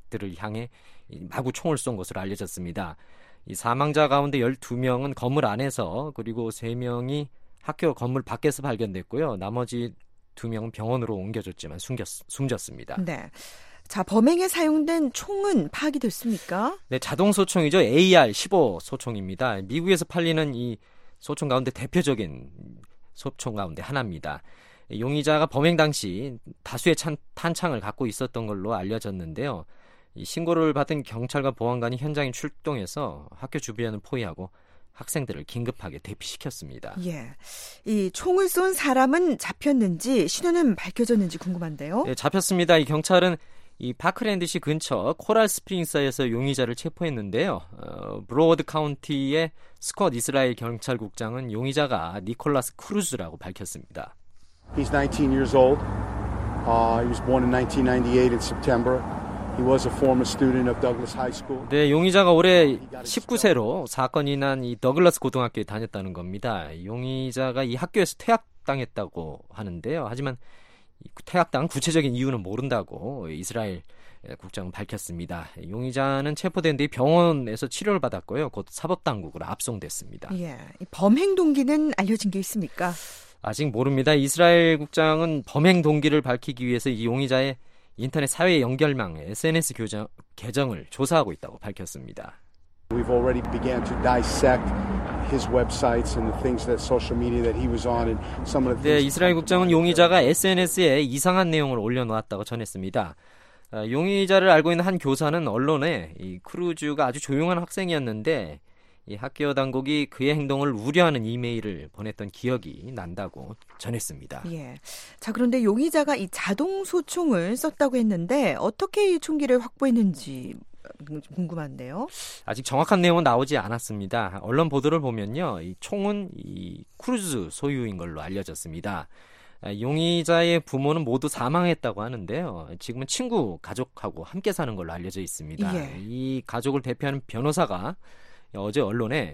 향해 마구 총을 쏜 것으로 알려졌습니다. 이 사망자 가운데 열두 명은 건물 안에서 그리고 세 명이 학교 건물 밖에서 발견됐고요. 나머지 두 명은 병원으로 옮겨졌지만 숨겼, 숨졌습니다. 네. 자, 범행에 사용된 총은 파악이 됐습니까? 네, 자동 소총이죠. 에이알 십오 소총입니다. 미국에서 팔리는 이 소총 가운데 대표적인 소총 가운데 하나입니다. 용의자가 범행 당시 다수의 찬, 탄창을 갖고 있었던 걸로 알려졌는데요. 이 신고를 받은 경찰과 보안관이 현장에 출동해서 학교 주변을 포위하고 학생들을 긴급하게 대피시켰습니다. 예, 이 총을 쏜 사람은 잡혔는지 신원은 밝혀졌는지 궁금한데요. 네, 잡혔습니다. 이 경찰은 이 파크랜드시 근처 코랄 스프링스에서 용의자를 체포했는데요. 어, 브로워드 카운티의 스콧 이스라엘 경찰국장은 용의자가 니콜라스 크루즈라고 밝혔습니다. He's nineteen years old. Uh, he was born in nineteen ninety-eight in September. He was a former student of Douglas High School. 네, 용의자가 올해 십구 세로 사건이 난 이 더글라스 고등학교에 다녔다는 겁니다. 용의자가 이 학교에서 퇴학당했다고 하는데요. 하지만 퇴학당 구체적인 이유는 모른다고 이스라엘 국장은 밝혔습니다. 용의자는 체포된 뒤 병원에서 치료를 받았고요. 곧 사법당국으로 압송됐습니다. 예, 범행 동기는 알려진 게 있습니까? 아직 모릅니다. 이스라엘 국장은 범행 동기를 밝히기 위해서 이 용의자의 인터넷 사회 연결망 에스엔에스 교정, 계정을 조사하고 있다고 밝혔습니다. We've already began to dissect his websites and the things that social media that he was on and some of the 네, things. 이스라엘 국장은 용의자가 에스엔에스에 이상한 내용을 올려놓았다고 전했습니다. 용의자를 알고 있는 한 교사는 언론에 이 크루즈가 아주 조용한 학생이었는데 이 학교 당국이 그의 행동을 우려하는 이메일을 보냈던 기억이 난다고 전했습니다. 예. 자, 그런데 용의자가 이 자동 소총을 썼다고 했는데 어떻게 이 총기를 확보했는지 궁금한데요. 아직 정확한 내용은 나오지 않았습니다. 언론 보도를 보면요, 이 총은 이 크루즈 소유인 걸로 알려졌습니다. 용의자의 부모는 모두 사망했다고 하는데요. 지금은 친구, 가족하고 함께 사는 걸로 알려져 있습니다. 예. 이 가족을 대표하는 변호사가 어제 언론에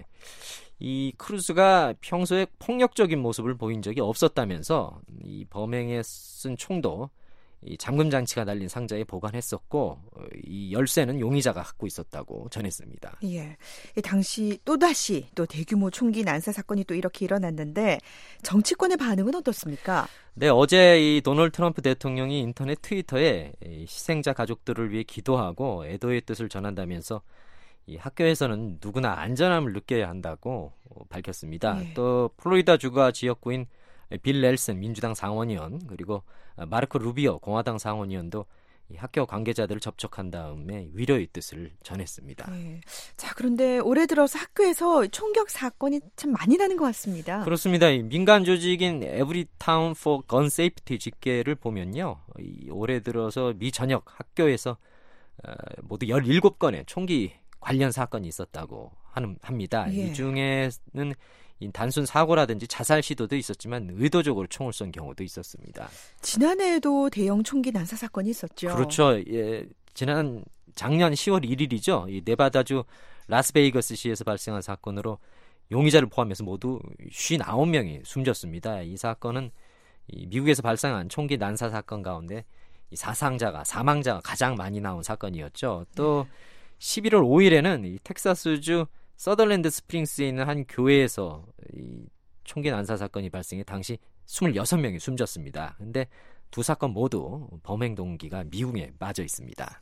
이 크루즈가 평소에 폭력적인 모습을 보인 적이 없었다면서 이 범행에 쓴 총도 이 잠금 장치가 달린 상자에 보관했었고 이 열쇠는 용의자가 갖고 있었다고 전했습니다. 예, 당시 또다시 또 대규모 총기 난사 사건이 또 이렇게 일어났는데 정치권의 반응은 어떻습니까? 네, 어제 이 도널드 트럼프 대통령이 인터넷 트위터에 이 희생자 가족들을 위해 기도하고 애도의 뜻을 전한다면서 이 학교에서는 누구나 안전함을 느껴야 한다고 밝혔습니다. 예. 또 플로리다 주가 지역구인 빌 넬슨 민주당 상원의원 그리고 마르코 루비오 공화당 상원의원도 이 학교 관계자들을 접촉한 다음에 위로의 뜻을 전했습니다. 예. 자, 그런데 올해 들어서 학교에서 총격 사건이 참 많이 나는 것 같습니다. 그렇습니다. 이 민간 조직인 Everytown for Gun Safety 집계를 보면요, 이 올해 들어서 미 전역 학교에서 어, 모두 열일곱 건의 총기 관련 사건이 있었다고 하는, 합니다. 예. 이 중에는 이 단순 사고라든지 자살 시도도 있었지만 의도적으로 총을 쏜 경우도 있었습니다. 지난해에도 대형 총기 난사 사건이 있었죠. 그렇죠. 예, 지난 작년 시월 일일이죠. 이 네바다주 라스베이거스시에서 발생한 사건으로 용의자를 포함해서 모두 오십구 명이 숨졌습니다. 이 사건은 이 미국에서 발생한 총기 난사 사건 가운데 이 사상자가 사망자가 가장 많이 나온 사건이었죠. 또 십일월 오일에는 이 텍사스주 서덜랜드 스프링스에 있는 한 교회에서 이 총기 난사 사건이 발생해 당시 이십육 명이 숨졌습니다. 근데 두 사건 모두 범행 동기가 미국에 빠져 있습니다.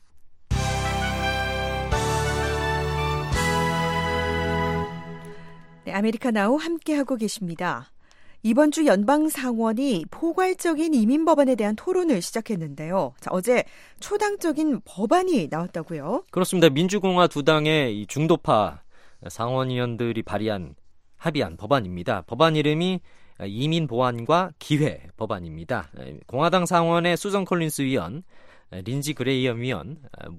네, 아메리카나우 함께하고 계십니다. 이번 주 연방상원이 포괄적인 이민 법안에 대한 토론을 시작했는데요. 자, 어제 초당적인 법안이 나왔다고요? 그렇습니다. 민주공화 두 당의 이 중도파 상원의원들이 발의한 합의한 법안입니다. 법안 이름이 이민 보완과 기회 법안입니다. 공화당 상원의 수전 콜린스 위원, 린지 그레이엄 위원,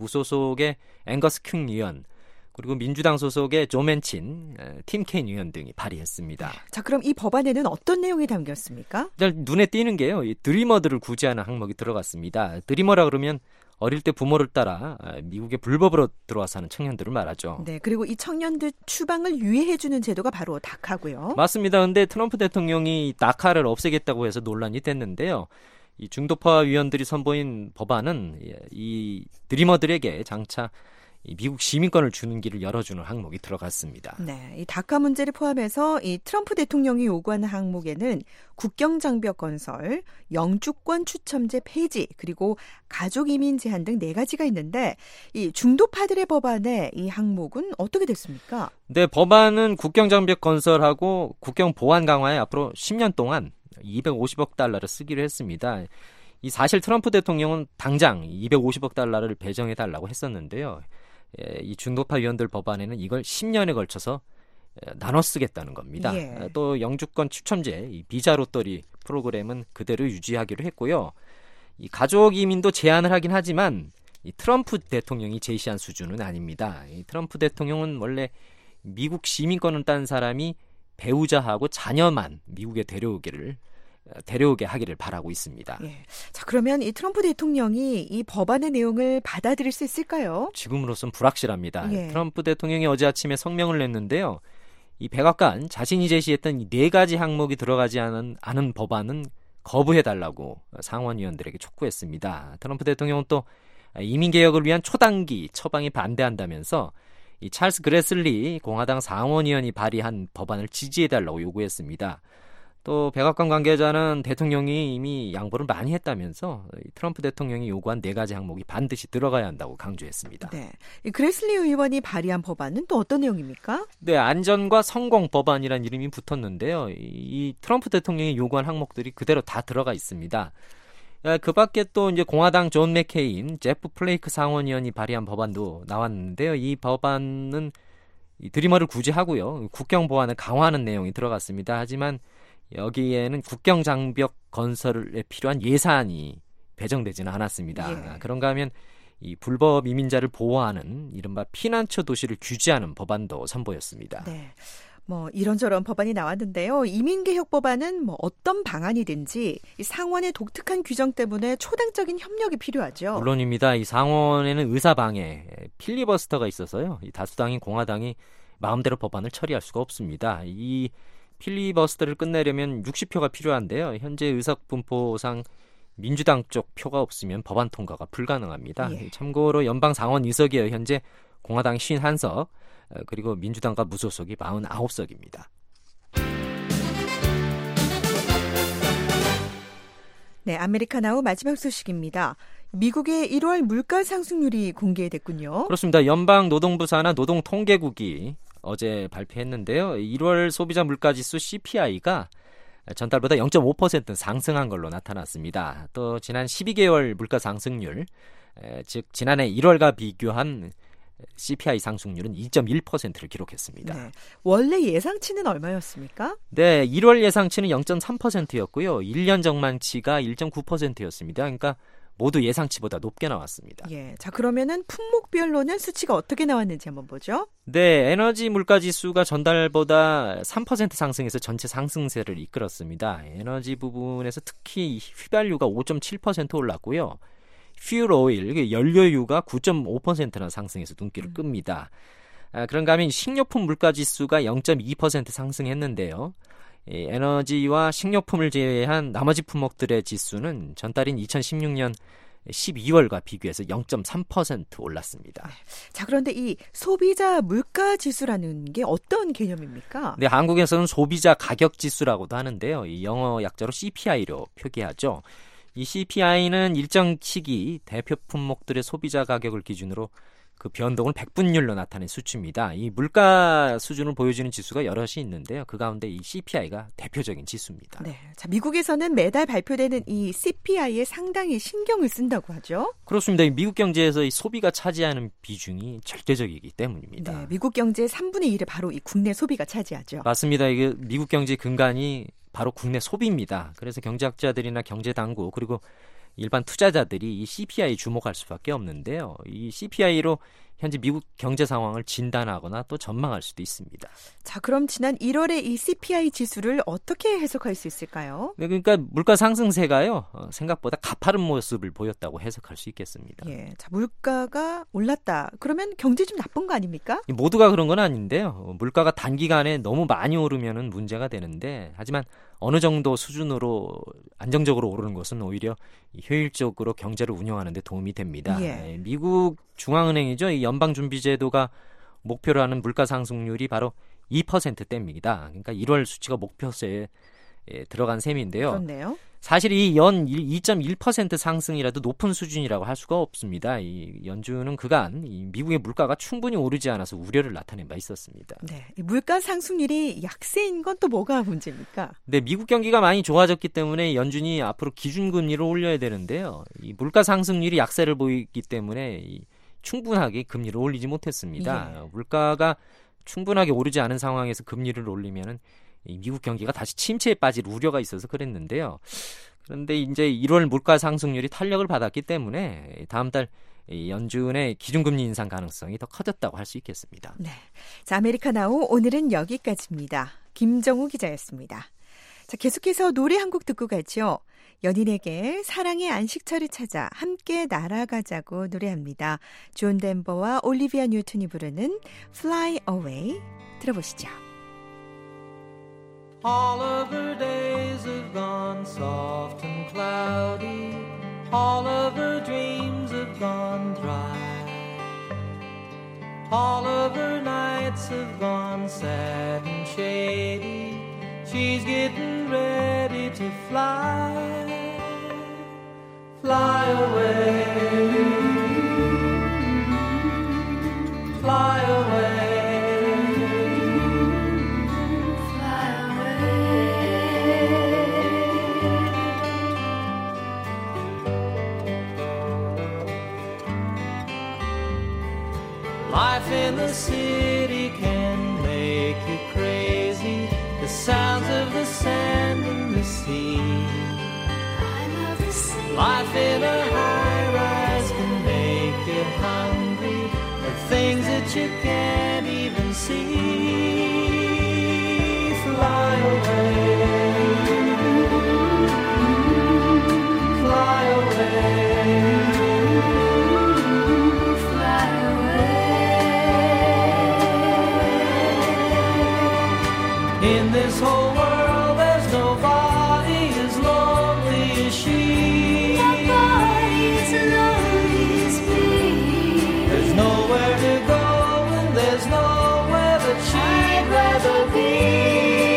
무소속의 앵거스 큉 위원, 그리고 민주당 소속의 조 맨친, 팀 케인 의원 등이 발의했습니다. 자, 그럼 이 법안에는 어떤 내용이 담겼습니까? 일단 눈에 띄는 게요. 이 드리머들을 구제하는 항목이 들어갔습니다. 드리머라 그러면 어릴 때 부모를 따라 미국에 불법으로 들어와 사는 청년들을 말하죠. 네, 그리고 이 청년들 추방을 유예해주는 제도가 바로 다카고요. 맞습니다. 그런데 트럼프 대통령이 다카를 없애겠다고 해서 논란이 됐는데요. 이 중도파 위원들이 선보인 법안은 이 드리머들에게 장차 이 미국 시민권을 주는 길을 열어주는 항목이 들어갔습니다. 네, 이 다카 문제를 포함해서 이 트럼프 대통령이 요구하는 항목에는 국경 장벽 건설, 영주권 추첨제 폐지, 그리고 가족 이민 제한 등 네 가지가 있는데 이 중도파들의 법안에 이 항목은 어떻게 됐습니까? 네, 법안은 국경 장벽 건설하고 국경 보안 강화에 앞으로 십 년 동안 이백오십억 달러를 쓰기로 했습니다. 이 사실 트럼프 대통령은 당장 이백오십억 달러를 배정해달라고 했었는데요. 이 중도파 위원들 법안에는 이걸 십 년에 걸쳐서 나눠 쓰겠다는 겁니다. 예. 또 영주권 추첨제, 이 비자 로터리 프로그램은 그대로 유지하기로 했고요. 이 가족 이민도 제한을 하긴 하지만 이 트럼프 대통령이 제시한 수준은 아닙니다. 이 트럼프 대통령은 원래 미국 시민권을 딴 사람이 배우자하고 자녀만 미국에 데려오기를 데려오게 하기를 바라고 있습니다. 예. 자, 그러면 이 트럼프 대통령이 이 법안의 내용을 받아들일 수 있을까요? 지금으로선 불확실합니다. 예. 트럼프 대통령이 어제 아침에 성명을 냈는데요. 이 백악관 자신이 제시했던 이 네 가지 항목이 들어가지 않은, 않은 법안은 거부해달라고 상원의원들에게 촉구했습니다. 트럼프 대통령은 또 이민개혁을 위한 초단기 처방에 반대한다면서 이 찰스 그래슬리 공화당 상원의원이 발의한 법안을 지지해달라고 요구했습니다. 또 백악관 관계자는 대통령이 이미 양보를 많이 했다면서 트럼프 대통령이 요구한 네 가지 항목이 반드시 들어가야 한다고 강조했습니다. 네, 이 그래슬리 의원이 발의한 법안은 또 어떤 내용입니까? 네, 안전과 성공 법안이라는 이름이 붙었는데요. 이 트럼프 대통령이 요구한 항목들이 그대로 다 들어가 있습니다. 그 밖에 또 이제 공화당 존 맥케인, 제프 플레이크 상원의원이 발의한 법안도 나왔는데요. 이 법안은 이 드리머를 구제하고요. 국경 보안을 강화하는 내용이 들어갔습니다. 하지만 여기에는 국경 장벽 건설에 필요한 예산이 배정되지는 않았습니다. 예. 그런가 하면 이 불법 이민자를 보호하는 이른바 피난처 도시를 규제하는 법안도 선보였습니다. 네. 뭐 이런저런 법안이 나왔는데요. 이민개혁 법안은 뭐 어떤 방안이든지 이 상원의 독특한 규정 때문에 초당적인 협력이 필요하죠. 물론입니다. 이 상원에는 의사방해, 필리버스터가 있어서요. 이 다수당인 공화당이 마음대로 법안을 처리할 수가 없습니다. 이 필리버스터를 끝내려면 육십 표가 필요한데요. 현재 의석분포상 민주당 쪽 표가 없으면 법안 통과가 불가능합니다. 예. 참고로 연방 상원 의석이에요. 현재 공화당 오십일 석, 그리고 민주당과 무소속이 사십구 석입니다. 네, 아메리카나우 마지막 소식입니다. 미국의 일월 물가 상승률이 공개됐군요. 그렇습니다. 연방 노동부 산하 노동통계국이 어제 발표했는데요. 일월 소비자 물가지수 씨피아이가 전달보다 영 점 오 퍼센트 상승한 걸로 나타났습니다. 또 지난 십이 개월 물가 상승률, 즉 지난해 일월과 비교한 씨피아이 상승률은 이 점 일 퍼센트를 기록했습니다. 네. 원래 예상치는 얼마였습니까? 네, 일월 예상치는 영 점 삼 퍼센트였고요. 일 년 전망치가 일 점 구 퍼센트였습니다. 그러니까 모두 예상치보다 높게 나왔습니다. 예, 자 그러면은 품목별로는 수치가 어떻게 나왔는지 한번 보죠. 네, 에너지 물가 지수가 전달보다 삼 퍼센트 상승해서 전체 상승세를 이끌었습니다. 에너지 부분에서 특히 휘발유가 오 점 칠 퍼센트 올랐고요. 퓨얼 오일, 연료유가 구 점 오 퍼센트나 상승해서 눈길을 끕니다. 아, 그런가 하면 식료품 물가 지수가 영 점 이 퍼센트 상승했는데요. 이 에너지와 식료품을 제외한 나머지 품목들의 지수는 전달인 이천십육 년 십이월과 비교해서 영 점 삼 퍼센트 올랐습니다. 자, 그런데 이 소비자 물가 지수라는 게 어떤 개념입니까? 네, 한국에서는 소비자 가격 지수라고도 하는데요. 이 영어 약자로 씨피아이로 표기하죠. 이 씨피아이는 일정 시기 대표 품목들의 소비자 가격을 기준으로 그 변동을 백분율로 나타낸 수치입니다. 이 물가 수준을 보여주는 지수가 여럿이 있는데요. 그 가운데 이 씨피아이가 대표적인 지수입니다. 네, 자, 미국에서는 매달 발표되는 이 씨피아이에 상당히 신경을 쓴다고 하죠. 그렇습니다. 미국 경제에서 이 소비가 차지하는 비중이 절대적이기 때문입니다. 네, 미국 경제의 삼분의 일을 바로 이 국내 소비가 차지하죠. 맞습니다. 이게 미국 경제 근간이 바로 국내 소비입니다. 그래서 경제학자들이나 경제당국 그리고 일반 투자자들이 이 씨피아이 주목할 수밖에 없는데요. 이 씨피아이로 현재 미국 경제 상황을 진단하거나 또 전망할 수도 있습니다. 자, 그럼 지난 일월의 이 씨피아이 지수를 어떻게 해석할 수 있을까요? 네, 그러니까 물가 상승세가요. 어, 생각보다 가파른 모습을 보였다고 해석할 수 있겠습니다. 예, 자, 물가가 올랐다. 그러면 경제 좀 나쁜 거 아닙니까? 모두가 그런 건 아닌데요. 물가가 단기간에 너무 많이 오르면 문제가 되는데 하지만 어느 정도 수준으로 안정적으로 오르는 것은 오히려 효율적으로 경제를 운영하는 데 도움이 됩니다. 예. 미국 중앙은행이죠. 이 연방준비제도가 목표로 하는 물가 상승률이 바로 이 퍼센트대입니다. 그러니까 일월 수치가 목표세에 들어간 셈인데요. 그렇네요. 사실 이 연 이 점 일 퍼센트 상승이라도 높은 수준이라고 할 수가 없습니다. 이 연준은 그간 이 미국의 물가가 충분히 오르지 않아서 우려를 나타낸 바 있었습니다. 네, 이 물가 상승률이 약세인 건 또 뭐가 문제입니까? 네, 미국 경기가 많이 좋아졌기 때문에 연준이 앞으로 기준금리를 올려야 되는데요. 이 물가 상승률이 약세를 보이기 때문에 이 충분하게 금리를 올리지 못했습니다. 예. 물가가 충분하게 오르지 않은 상황에서 금리를 올리면은 이 미국 경기가 다시 침체에 빠질 우려가 있어서 그랬는데요. 그런데 이제 일월 물가 상승률이 탄력을 받았기 때문에 다음 달 연준의 기준금리 인상 가능성이 더 커졌다고 할 수 있겠습니다. 네, 자, 아메리카나우 오늘은 여기까지입니다. 김정우 기자였습니다. 자, 계속해서 노래 한 곡 듣고 가죠. 연인에게 사랑의 안식처를 찾아 함께 날아가자고 노래합니다. 존 덴버와 올리비아 뉴튼이 부르는 Fly Away 들어보시죠. All of her days have gone soft and cloudy. All of her dreams have gone dry. All of her nights have gone sad and shady. She's getting ready to fly. Fly away. Fly away. Life in the city can make you crazy. The sounds of the sand and the sea. Life in a high-rise can make you hungry. The things that you can't even see. Fly away. Fly away. In this whole world, there's nobody as lonely as she. Nobody as lonely as me. There's nowhere to go and there's nowhere that she'd rather be.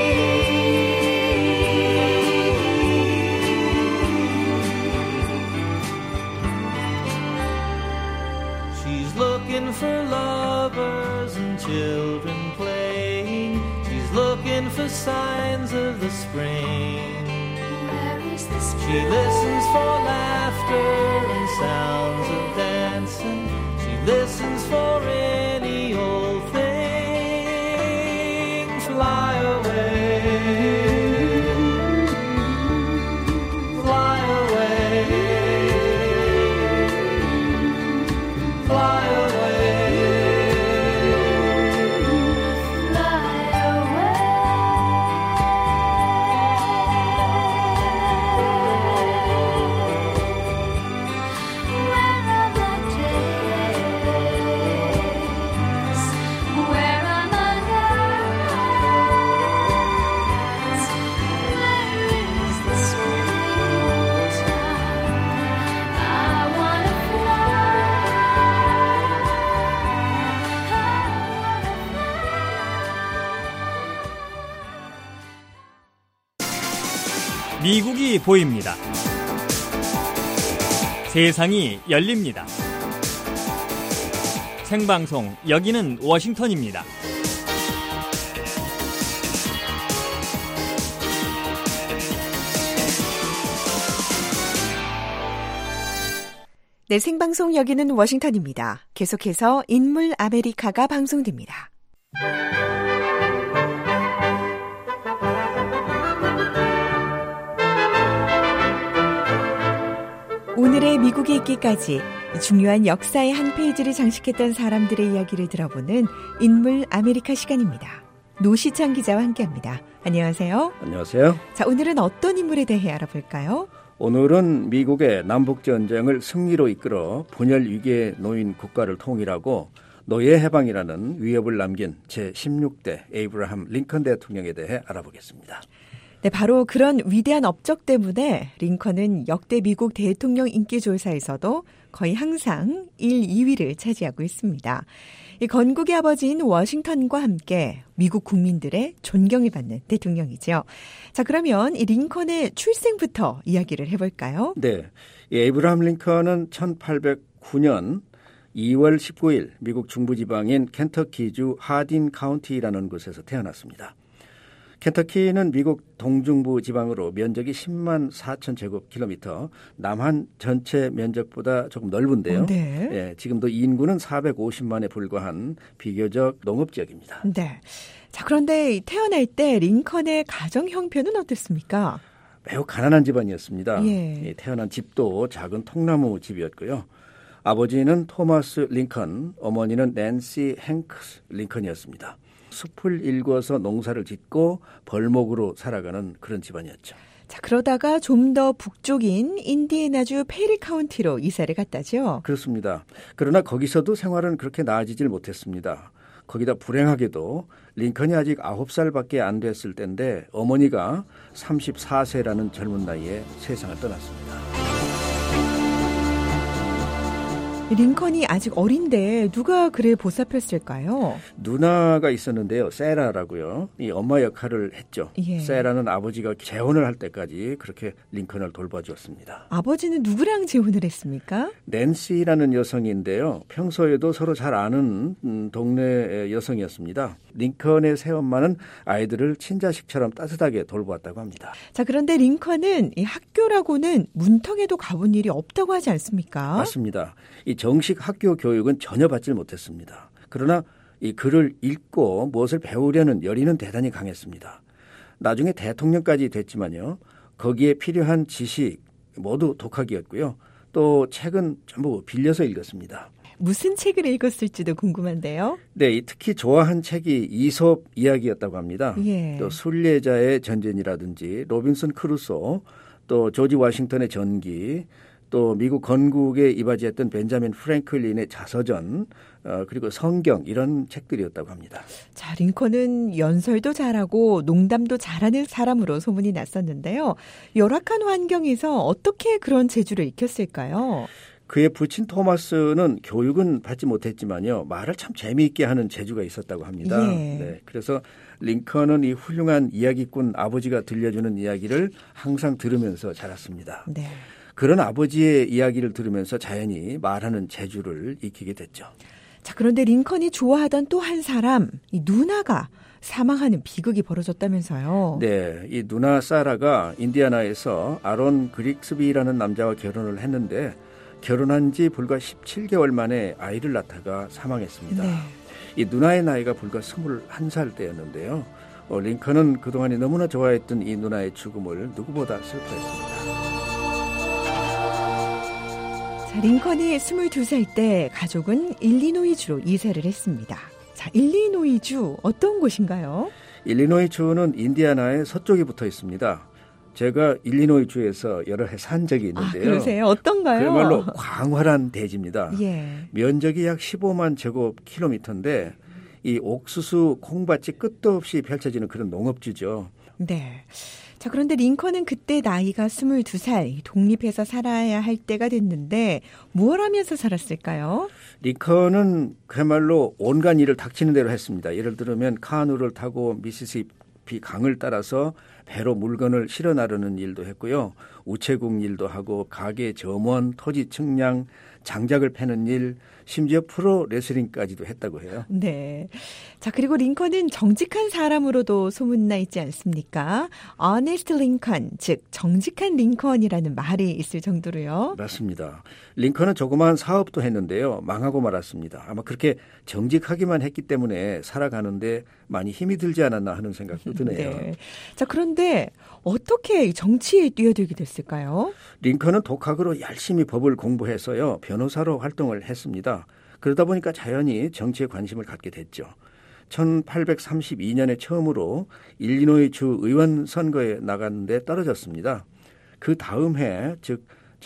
She's looking for lovers and children playing. Looking for signs of the spring. Where is the spring? She listens for laughter and sounds of dancing. She listens for any old thing. Fly away. Fly away. Fly away. 미국이 보입니다. 세상이 열립니다. 생방송, 여기는 워싱턴입니다. 네, 생방송 여기는 워싱턴입니다. 계속해서 인물 아메리카가 방송됩니다. 오늘의 미국에 있기까지 중요한 역사의 한 페이지를 장식했던 사람들의 이야기를 들어보는 인물 아메리카 시간입니다. 노시창 기자와 함께합니다. 안녕하세요. 안녕하세요. 자, 오늘은 어떤 인물에 대해 알아볼까요? 오늘은 미국의 남북전쟁을 승리로 이끌어 분열 위기에 놓인 국가를 통일하고 노예 해방이라는 위협을 남긴 제십육 대 에이브라함 링컨 대통령에 대해 알아보겠습니다. 네, 바로 그런 위대한 업적 때문에 링컨은 역대 미국 대통령 인기조사에서도 거의 항상 일, 이 위를 차지하고 있습니다. 이 건국의 아버지인 워싱턴과 함께 미국 국민들의 존경을 받는 대통령이죠. 자, 그러면 이 링컨의 출생부터 이야기를 해볼까요? 네, 이 에이브라함 링컨은 천팔백구 년 이월 십구일 미국 중부지방인 켄터키주 하딘 카운티라는 곳에서 태어났습니다. 켄터키는 미국 동중부 지방으로 면적이 십만 사천 제곱킬로미터, 남한 전체 면적보다 조금 넓은데요. 네. 예, 지금도 인구는 사백오십만에 불과한 비교적 농업지역입니다. 네. 자, 그런데 태어날 때 링컨의 가정 형편은 어땠습니까? 매우 가난한 집안이었습니다. 예. 태어난 집도 작은 통나무 집이었고요. 아버지는 토마스 링컨, 어머니는 낸시 행크스 링컨이었습니다. 숲을 일궈서 농사를 짓고 벌목으로 살아가는 그런 집안이었죠. 자, 그러다가 좀 더 북쪽인 인디애나주 페리 카운티로 이사를 갔다죠? 그렇습니다. 그러나 거기서도 생활은 그렇게 나아지질 못했습니다. 거기다 불행하게도 링컨이 아직 아홉 살밖에 안 됐을 때인데 어머니가 서른네 세라는 젊은 나이에 세상을 떠났습니다. 링컨이 아직 어린데 누가 그를 보살폈을까요? 누나가 있었는데요. 세라라고요. 이 엄마 역할을 했죠. 예. 세라는 아버지가 재혼을 할 때까지 그렇게 링컨을 돌봐주었습니다. 아버지는 누구랑 재혼을 했습니까? 낸시라는 여성인데요. 평소에도 서로 잘 아는 음, 동네 여성이었습니다. 링컨의 새엄마는 아이들을 친자식처럼 따뜻하게 돌보았다고 합니다. 자, 그런데 링컨은 이 학교라고는 문턱에도 가본 일이 없다고 하지 않습니까? 맞습니다. 이 정식 학교 교육은 전혀 받질 못했습니다. 그러나 이 글을 읽고 무엇을 배우려는 열의는 대단히 강했습니다. 나중에 대통령까지 됐지만요. 거기에 필요한 지식 모두 독학이었고요. 또 책은 전부 빌려서 읽었습니다. 무슨 책을 읽었을지도 궁금한데요. 네, 특히 좋아한 책이 이솝 이야기였다고 합니다. 예. 또 순례자의 전쟁이라든지 로빈슨 크루소, 또 조지 워싱턴의 전기, 또 미국 건국에 이바지했던 벤자민 프랭클린의 자서전, 어, 그리고 성경 이런 책들이었다고 합니다. 자, 링컨은 연설도 잘하고 농담도 잘하는 사람으로 소문이 났었는데요. 열악한 환경에서 어떻게 그런 재주를 익혔을까요? 그의 부친 토마스는 교육은 받지 못했지만요. 말을 참 재미있게 하는 재주가 있었다고 합니다. 예. 네, 그래서 링컨은 이 훌륭한 이야기꾼 아버지가 들려주는 이야기를 항상 들으면서 자랐습니다. 네. 그런 아버지의 이야기를 들으면서 자연히 말하는 재주를 익히게 됐죠. 자, 그런데 링컨이 좋아하던 또 한 사람, 이 누나가 사망하는 비극이 벌어졌다면서요. 네, 이 누나 사라가 인디애나에서 아론 그릭스비라는 남자와 결혼을 했는데 결혼한 지 불과 십칠 개월 만에 아이를 낳다가 사망했습니다. 네. 이 누나의 나이가 불과 스물한 살 때였는데요. 어, 링컨은 그동안에 너무나 좋아했던 이 누나의 죽음을 누구보다 슬퍼했습니다. 자, 링컨이 스물두 살 때 가족은 일리노이주로 이사를 했습니다. 자, 일리노이주 어떤 곳인가요? 일리노이주는 인디애나의 서쪽에 붙어 있습니다. 제가 일리노이주에서 여러 해 산 적이 있는데요. 아, 그러세요? 어떤가요? 그야말로 광활한 대지입니다. 예. 면적이 약 십오만 제곱킬로미터인데 이 옥수수, 콩밭이 끝도 없이 펼쳐지는 그런 농업지죠. 네. 자, 그런데 링컨은 그때 나이가 스물두 살, 독립해서 살아야 할 때가 됐는데 뭘 하면서 살았을까요? 링컨은 그야말로 온갖 일을 닥치는 대로 했습니다. 예를 들면 카누를 타고 미시시피 강을 따라서 배로 물건을 실어 나르는 일도 했고요. 우체국 일도 하고 가게 점원, 토지 측량, 장작을 패는 일, 심지어 프로 레슬링까지도 했다고 해요. 네. 자, 그리고 링컨은 정직한 사람으로도 소문나 있지 않습니까? Honest Lincoln, 즉 정직한 링컨이라는 말이 있을 정도로요. 맞습니다. 링컨은 조그마한 사업도 했는데요. 망하고 말았습니다. 아마 그렇게 정직하기만 했기 때문에 살아가는데 많이 힘이 들지 않았나 하는 생각도 드네요. 네. 자, 그런데 어떻게 정치에 뛰어들게 됐을까요? 링컨은 독학으로 열심히 법을 공부해서요. 변호사로 활동을 했습니다. 그러다 보니까 자연히 정치에 관심을 갖게 됐죠. 천팔백삼십이 년에 처음으로 일리노이 주 의원 선거에 나갔는데 떨어졌습니다. 그 다음 해, 즉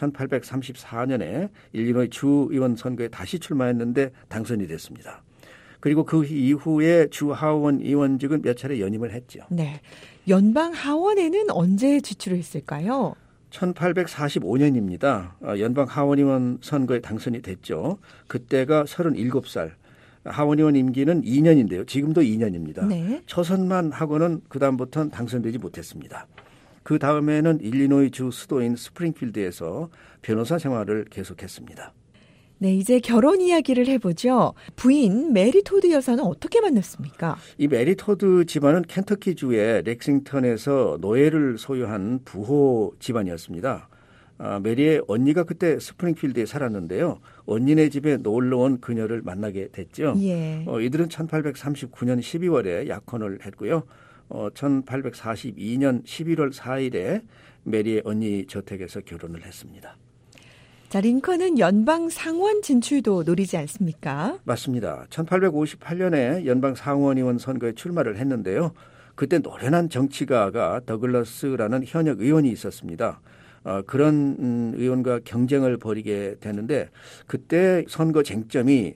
천팔백삼십사 년에 일리노이 주 의원 선거에 다시 출마했는데 당선이 됐습니다. 그리고 그 이후에 주 하원 의원직은 몇 차례 연임을 했죠. 네, 연방 하원에는 언제 지출을 했을까요? 천팔백사십오 년입니다. 연방 하원의원 선거에 당선이 됐죠. 그때가 서른일곱 살. 하원의원 임기는 이 년인데요. 지금도 이 년입니다. 네. 초선만 하고는 그다음부터는 당선되지 못했습니다. 그 다음에는 일리노이 주 수도인 스프링필드에서 변호사 생활을 계속했습니다. 네, 이제 결혼 이야기를 해보죠. 부인 메리 토드 여사는 어떻게 만났습니까? 이 메리 토드 집안은 켄터키주의 렉싱턴에서 노예를 소유한 부호 집안이었습니다. 아, 메리의 언니가 그때 스프링필드에 살았는데요. 언니네 집에 놀러 온 그녀를 만나게 됐죠. 예. 어, 이들은 천팔백삼십구 년 십이월에 약혼을 했고요. 어, 천팔백사십이 년 십일월 사일에 메리의 언니 저택에서 결혼을 했습니다. 자, 링컨은 연방 상원 진출도 노리지 않습니까? 맞습니다. 천팔백오십팔 년에 연방 상원의원 선거에 출마를 했는데요. 그때 노련한 정치가가 더글러스라는 현역 의원이 있었습니다. 어, 그런 음, 의원과 경쟁을 벌이게 되는데 그때 선거 쟁점이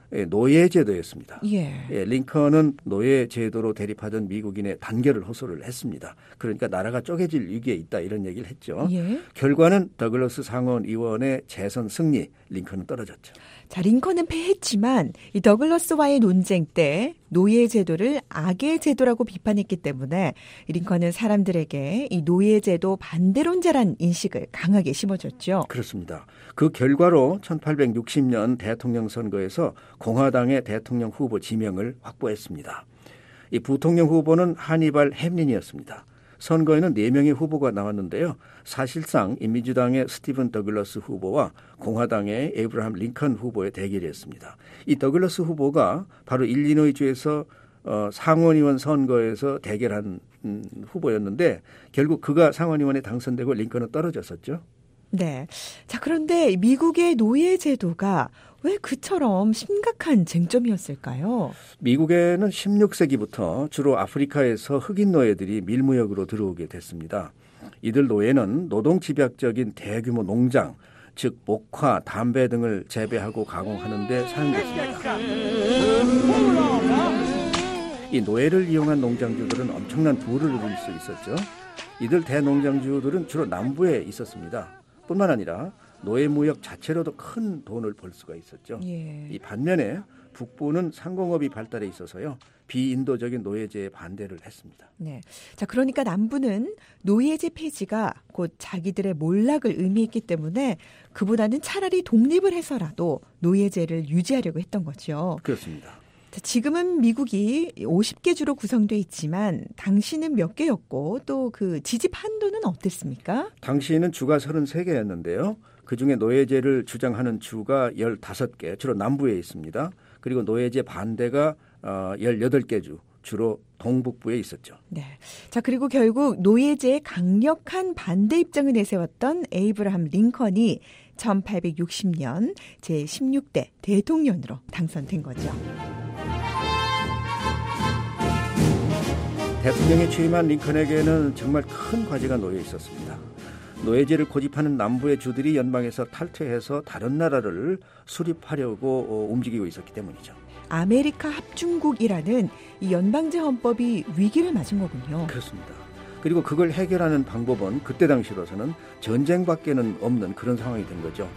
노예제도였습니다. 예. 예, 링컨은 노예제도로 대립하던 미국인의 단결을 호소를 했습니다. 그러니까 나라가 쪼개질 위기에 있다 이런 얘기를 했죠. 예. 결과는 더글러스 상원 의원의 재선 승리, 링컨은 떨어졌죠. 자, 링컨은 패했지만 이 더글러스와의 논쟁 때 노예 제도를 악의 제도라고 비판했기 때문에 링컨은 사람들에게 이 노예 제도 반대론자란 인식을 강하게 심어줬죠. 그렇습니다. 그 결과로 천팔백육십 년 대통령 선거에서 공화당의 대통령 후보 지명을 확보했습니다. 이 부통령 후보는 하니발 햄린이었습니다. 선거에는 네 명의 후보가 나왔는데요. 사실상 민주당의 스티븐 더글러스 후보와 공화당의 에이브라함 링컨 후보의 대결이었습니다. 이 더글러스 후보가 바로 일리노이주에서 어, 상원의원 선거에서 대결한 음, 후보였는데 결국 그가 상원의원에 당선되고 링컨은 떨어졌었죠. 네. 자, 그런데 미국의 노예 제도가 왜 그처럼 심각한 쟁점이었을까요? 미국에는 십육 세기부터 주로 아프리카에서 흑인 노예들이 밀무역으로 들어오게 됐습니다. 이들 노예는 노동 집약적인 대규모 농장, 즉 목화, 담배 등을 재배하고 가공하는 데 사용됐습니다. 이 노예를 이용한 농장주들은 엄청난 부를 누릴 수 있었죠. 이들 대농장주들은 주로 남부에 있었습니다. 뿐만 아니라 노예 무역 자체로도 큰 돈을 벌 수가 있었죠. 예. 이 반면에 북부는 상공업이 발달해 있어서요. 비인도적인 노예제에 반대를 했습니다. 네. 자, 그러니까 남부는 노예제 폐지가 곧 자기들의 몰락을 의미했기 때문에 그보다는 차라리 독립을 해서라도 노예제를 유지하려고 했던 거죠. 그렇습니다. 자, 지금은 미국이 오십 개 주로 구성돼 있지만 당시는 몇 개였고 또 그 지지 판도는 어땠습니까? 당시에는 주가 서른세 개였는데요. 그중에 노예제를 주장하는 주가 열다섯 개, 주로 남부에 있습니다. 그리고 노예제 반대가 열여덟 개 주, 주로 동북부에 있었죠. 네. 자, 그리고 결국 노예제에 강력한 반대 입장을 내세웠던 에이브라함 링컨이 천팔백육십 년 제십육 대 대통령으로 당선된 거죠. 대통령에 취임한 링컨에게는 정말 큰 과제가 놓여 있었습니다. 노예제를 고집하는 남부의 주들이 연방에서 탈퇴해서 다른 나라를 수립하려고 움직이고 있었기 때문이죠. 아메리카 합중국이라는 이 연방제 헌법이 위기를 맞은 거군요. 그렇습니다. 그리고 그걸 해결하는 방법은 그때 당시로서는 전쟁밖에는 없는 그런 상황이 된 거죠.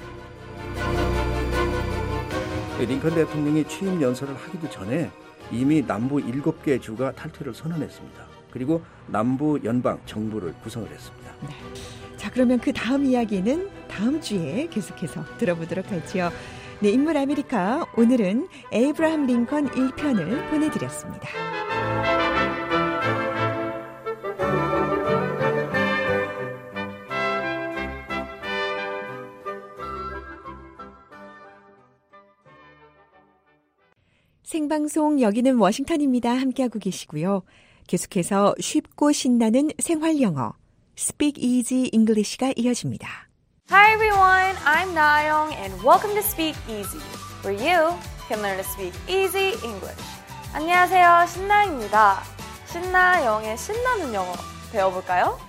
링컨 대통령이 취임 연설을 하기도 전에 이미 남부 일곱 개 주가 탈퇴를 선언했습니다. 그리고 남부 연방 정부를 구성을 했습니다. 네. 자, 그러면 그 다음 이야기는 다음 주에 계속해서 들어보도록 하죠. 네, 인물 아메리카 오늘은 에이브라함 링컨 일 편을 보내드렸습니다. 생방송 여기는 워싱턴입니다. 함께하고 계시고요. 계속해서 쉽고 신나는 생활 영어 Speak Easy English가 이어집니다. Hi everyone, I'm Nayoung and welcome to Speak Easy, where you can learn to speak easy English. 안녕하세요, 신나영입니다. 신나영의 신나는 영어 배워볼까요?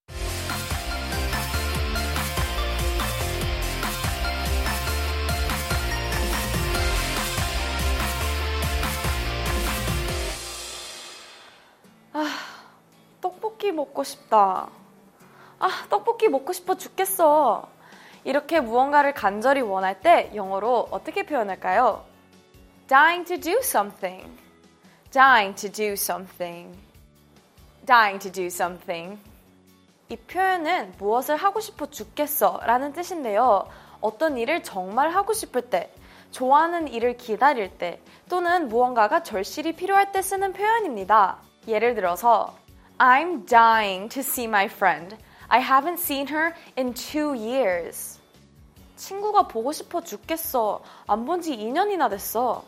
아, 떡볶이 먹고 싶다. 아, 떡볶이 먹고 싶어 죽겠어. 이렇게 무언가를 간절히 원할 때 영어로 어떻게 표현할까요? Dying to do something. Dying to do something. Dying to do something. 이 표현은 무엇을 하고 싶어 죽겠어 라는 뜻인데요. 어떤 일을 정말 하고 싶을 때, 좋아하는 일을 기다릴 때, 또는 무언가가 절실히 필요할 때 쓰는 표현입니다. 예를 들어서 I'm dying to see my friend. I haven't seen her in two years. 친구가 보고 싶어 죽겠어. 안 본 지 이 년이나 됐어.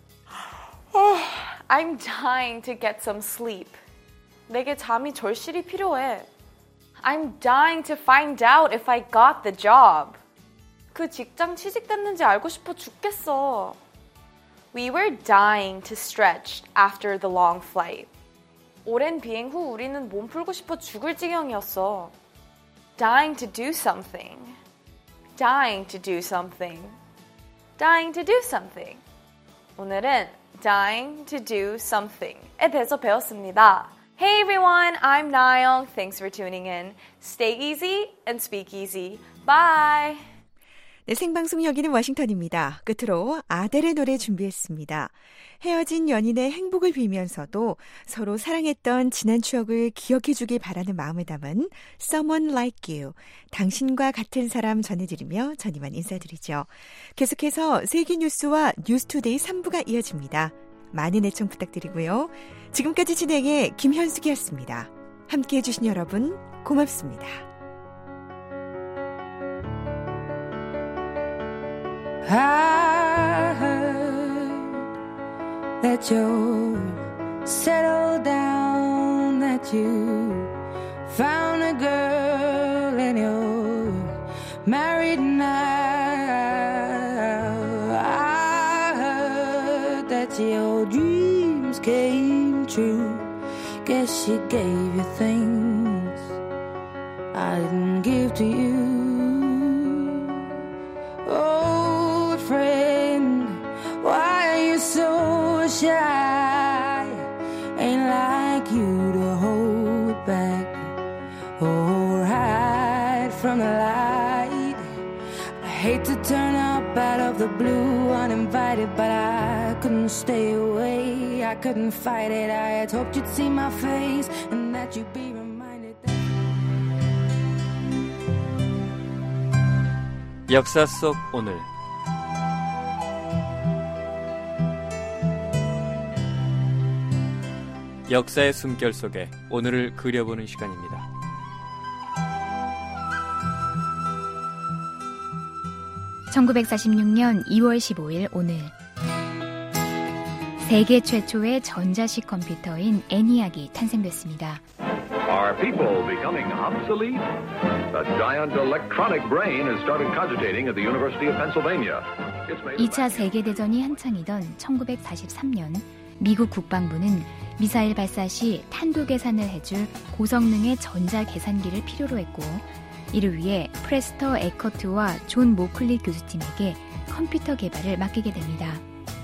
I'm dying to get some sleep. 내게 잠이 절실히 필요해. I'm dying to find out if I got the job. 그 직장 취직됐는지 알고 싶어 죽겠어. We were dying to stretch after the long flight. 오랜 비행 후 우리는 몸 풀고 싶어 죽을 지경이었어. Dying to do something. Dying to do something. Dying to do something. 오늘은 dying to do something에 대해서 배웠습니다. Hey everyone, I'm Nayoung. Thanks for tuning in. Stay easy and speak easy. Bye. 네, 생방송 여기는 워싱턴입니다. 끝으로 아델의 노래 준비했습니다. 헤어진 연인의 행복을 빌면서도 서로 사랑했던 지난 추억을 기억해주길 바라는 마음을 담은 Someone Like You, 당신과 같은 사람 전해드리며 전 이만 인사드리죠. 계속해서 세계 뉴스와 뉴스투데이 삼 부가 이어집니다. 많은 애청 부탁드리고요. 지금까지 진행의 김현숙이었습니다. 함께해 주신 여러분 고맙습니다. I heard that you're settled down, that you found a girl and you're married now. I heard that your dreams came true. Guess she gave you things I didn't give to you. Old friend, why are you so shy? Ain't like you to hold back or hide from the light. I hate to turn up out of the blue uninvited, but I couldn't stay away. I couldn't fight it. I had hoped you'd see my face and that you'd be reminded that... 역사 속 오늘 역사의 숨결 속에 오늘을 그려보는 시간입니다. 천구백사십육 년 이월 십오일 오늘 세계 최초의 전자식 컴퓨터인 애니악이 탄생됐습니다. Are people becoming obsolete? A giant electronic brain has started cogitating at the University of Pennsylvania. 이 차 세계대전이 한창이던 천구백사십삼 년 미국 국방부는 미사일 발사 시 탄도 계산을 해줄 고성능의 전자계산기를 필요로 했고 이를 위해 프레스터 에커트와 존 모클리 교수팀에게 컴퓨터 개발을 맡기게 됩니다.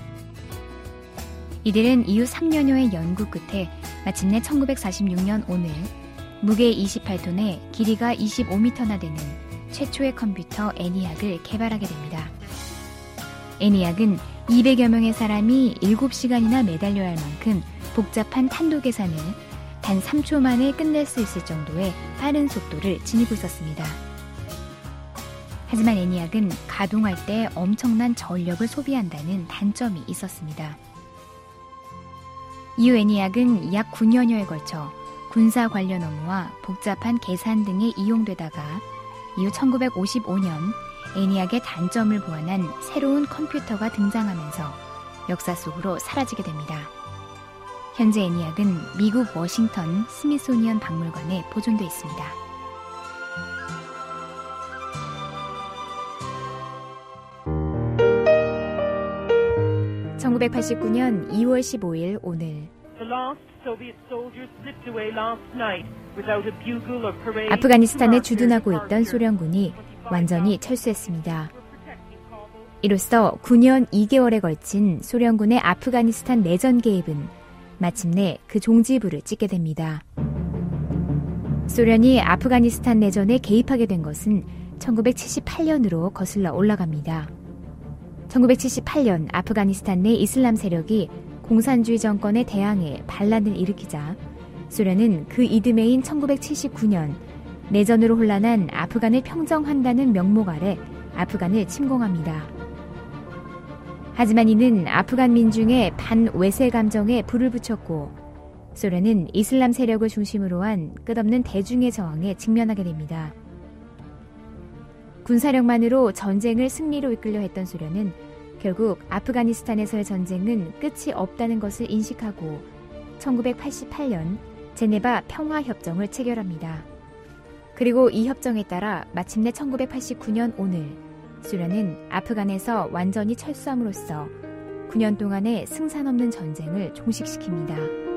이들은 이후 삼 년여의 연구 끝에 마침내 천구백사십육 년 오늘 무게 이십팔 톤에 길이가 이십오 미터나 되는 최초의 컴퓨터 애니악을 개발하게 됩니다. 애니악은 이백여 명의 사람이 일곱 시간이나 매달려야 할 만큼 복잡한 탄도 계산을 단 삼 초 만에 끝낼 수 있을 정도의 빠른 속도를 지니고 있었습니다. 하지만 에니악은 가동할 때 엄청난 전력을 소비한다는 단점이 있었습니다. 이후 에니악은 약 구 년여에 걸쳐 군사 관련 업무와 복잡한 계산 등에 이용되다가 이후 천구백오십오 년 에니악의 단점을 보완한 새로운 컴퓨터가 등장하면서 역사 속으로 사라지게 됩니다. 현재 에니악은 미국 워싱턴 스미소니언 박물관에 보존돼 있습니다. 천구백팔십구 년 이월 십오일 오늘 아프가니스탄에 주둔하고 있던 소련군이 완전히 철수했습니다. 이로써 구 년 이 개월에 걸친 소련군의 아프가니스탄 내전 개입은 마침내 그 종지부를 찍게 됩니다. 소련이 아프가니스탄 내전에 개입하게 된 것은 천구백칠십팔 년으로 거슬러 올라갑니다. 천구백칠십팔 년 아프가니스탄 내 이슬람 세력이 공산주의 정권에 대항해 반란을 일으키자 소련은 그 이듬해인 천구백칠십구 년 내전으로 혼란한 아프간을 평정한다는 명목 아래 아프간을 침공합니다. 하지만 이는 아프간 민중의 반외세 감정에 불을 붙였고 소련은 이슬람 세력을 중심으로 한 끝없는 대중의 저항에 직면하게 됩니다. 군사력만으로 전쟁을 승리로 이끌려 했던 소련은 결국 아프가니스탄에서의 전쟁은 끝이 없다는 것을 인식하고 천구백팔십팔 년 제네바 평화협정을 체결합니다. 그리고 이 협정에 따라 마침내 천구백팔십구 년 오늘 소련은 아프간에서 완전히 철수함으로써 구 년 동안의 승산 없는 전쟁을 종식시킵니다.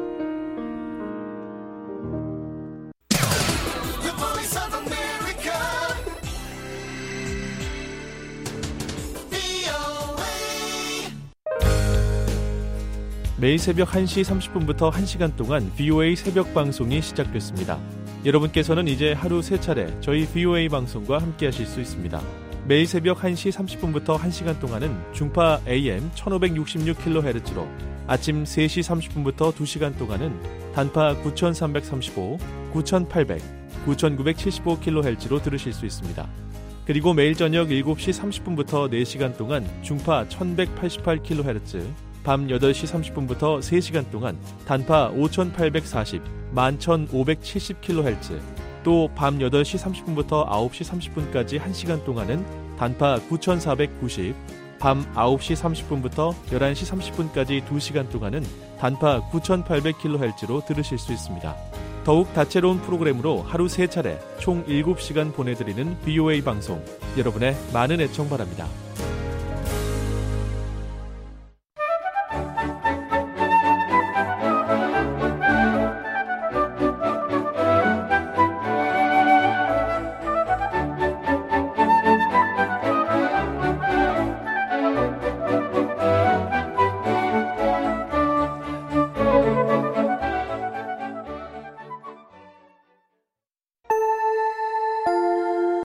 매일 새벽 한 시 삼십 분부터 한 시간 동안 브이오에이 새벽 방송이 시작됐습니다. 여러분께서는 이제 하루 세 차례 저희 브이오에이 방송과 함께 하실 수 있습니다. 매일 새벽 한 시 삼십 분부터 한 시간 동안은 중파 에이엠 천오백육십육 킬로헤르츠로 아침 세 시 삼십 분부터 두 시간 동안은 단파 구천삼백삼십오, 구천팔백, 구천구백칠십오 킬로헤르츠로 들으실 수 있습니다. 그리고 매일 저녁 일곱 시 삼십 분부터 네 시간 동안 중파 천백팔십팔 킬로헤르츠, 밤 여덟 시 삼십 분부터 세 시간 동안 단파 오천팔백사십, 만 천오백칠십 킬로헤르츠, 또 밤 여덟 시 삼십 분부터 아홉 시 삼십 분까지 한 시간 동안은 단파 구천사백구십, 밤 아홉 시 삼십 분부터 열한 시 삼십 분까지 두 시간 동안은 단파 구천팔백 킬로헤르츠로 들으실 수 있습니다. 더욱 다채로운 프로그램으로 하루 세 차례 총 일곱 시간 보내드리는 브이오에이 방송, 여러분의 많은 애청 바랍니다.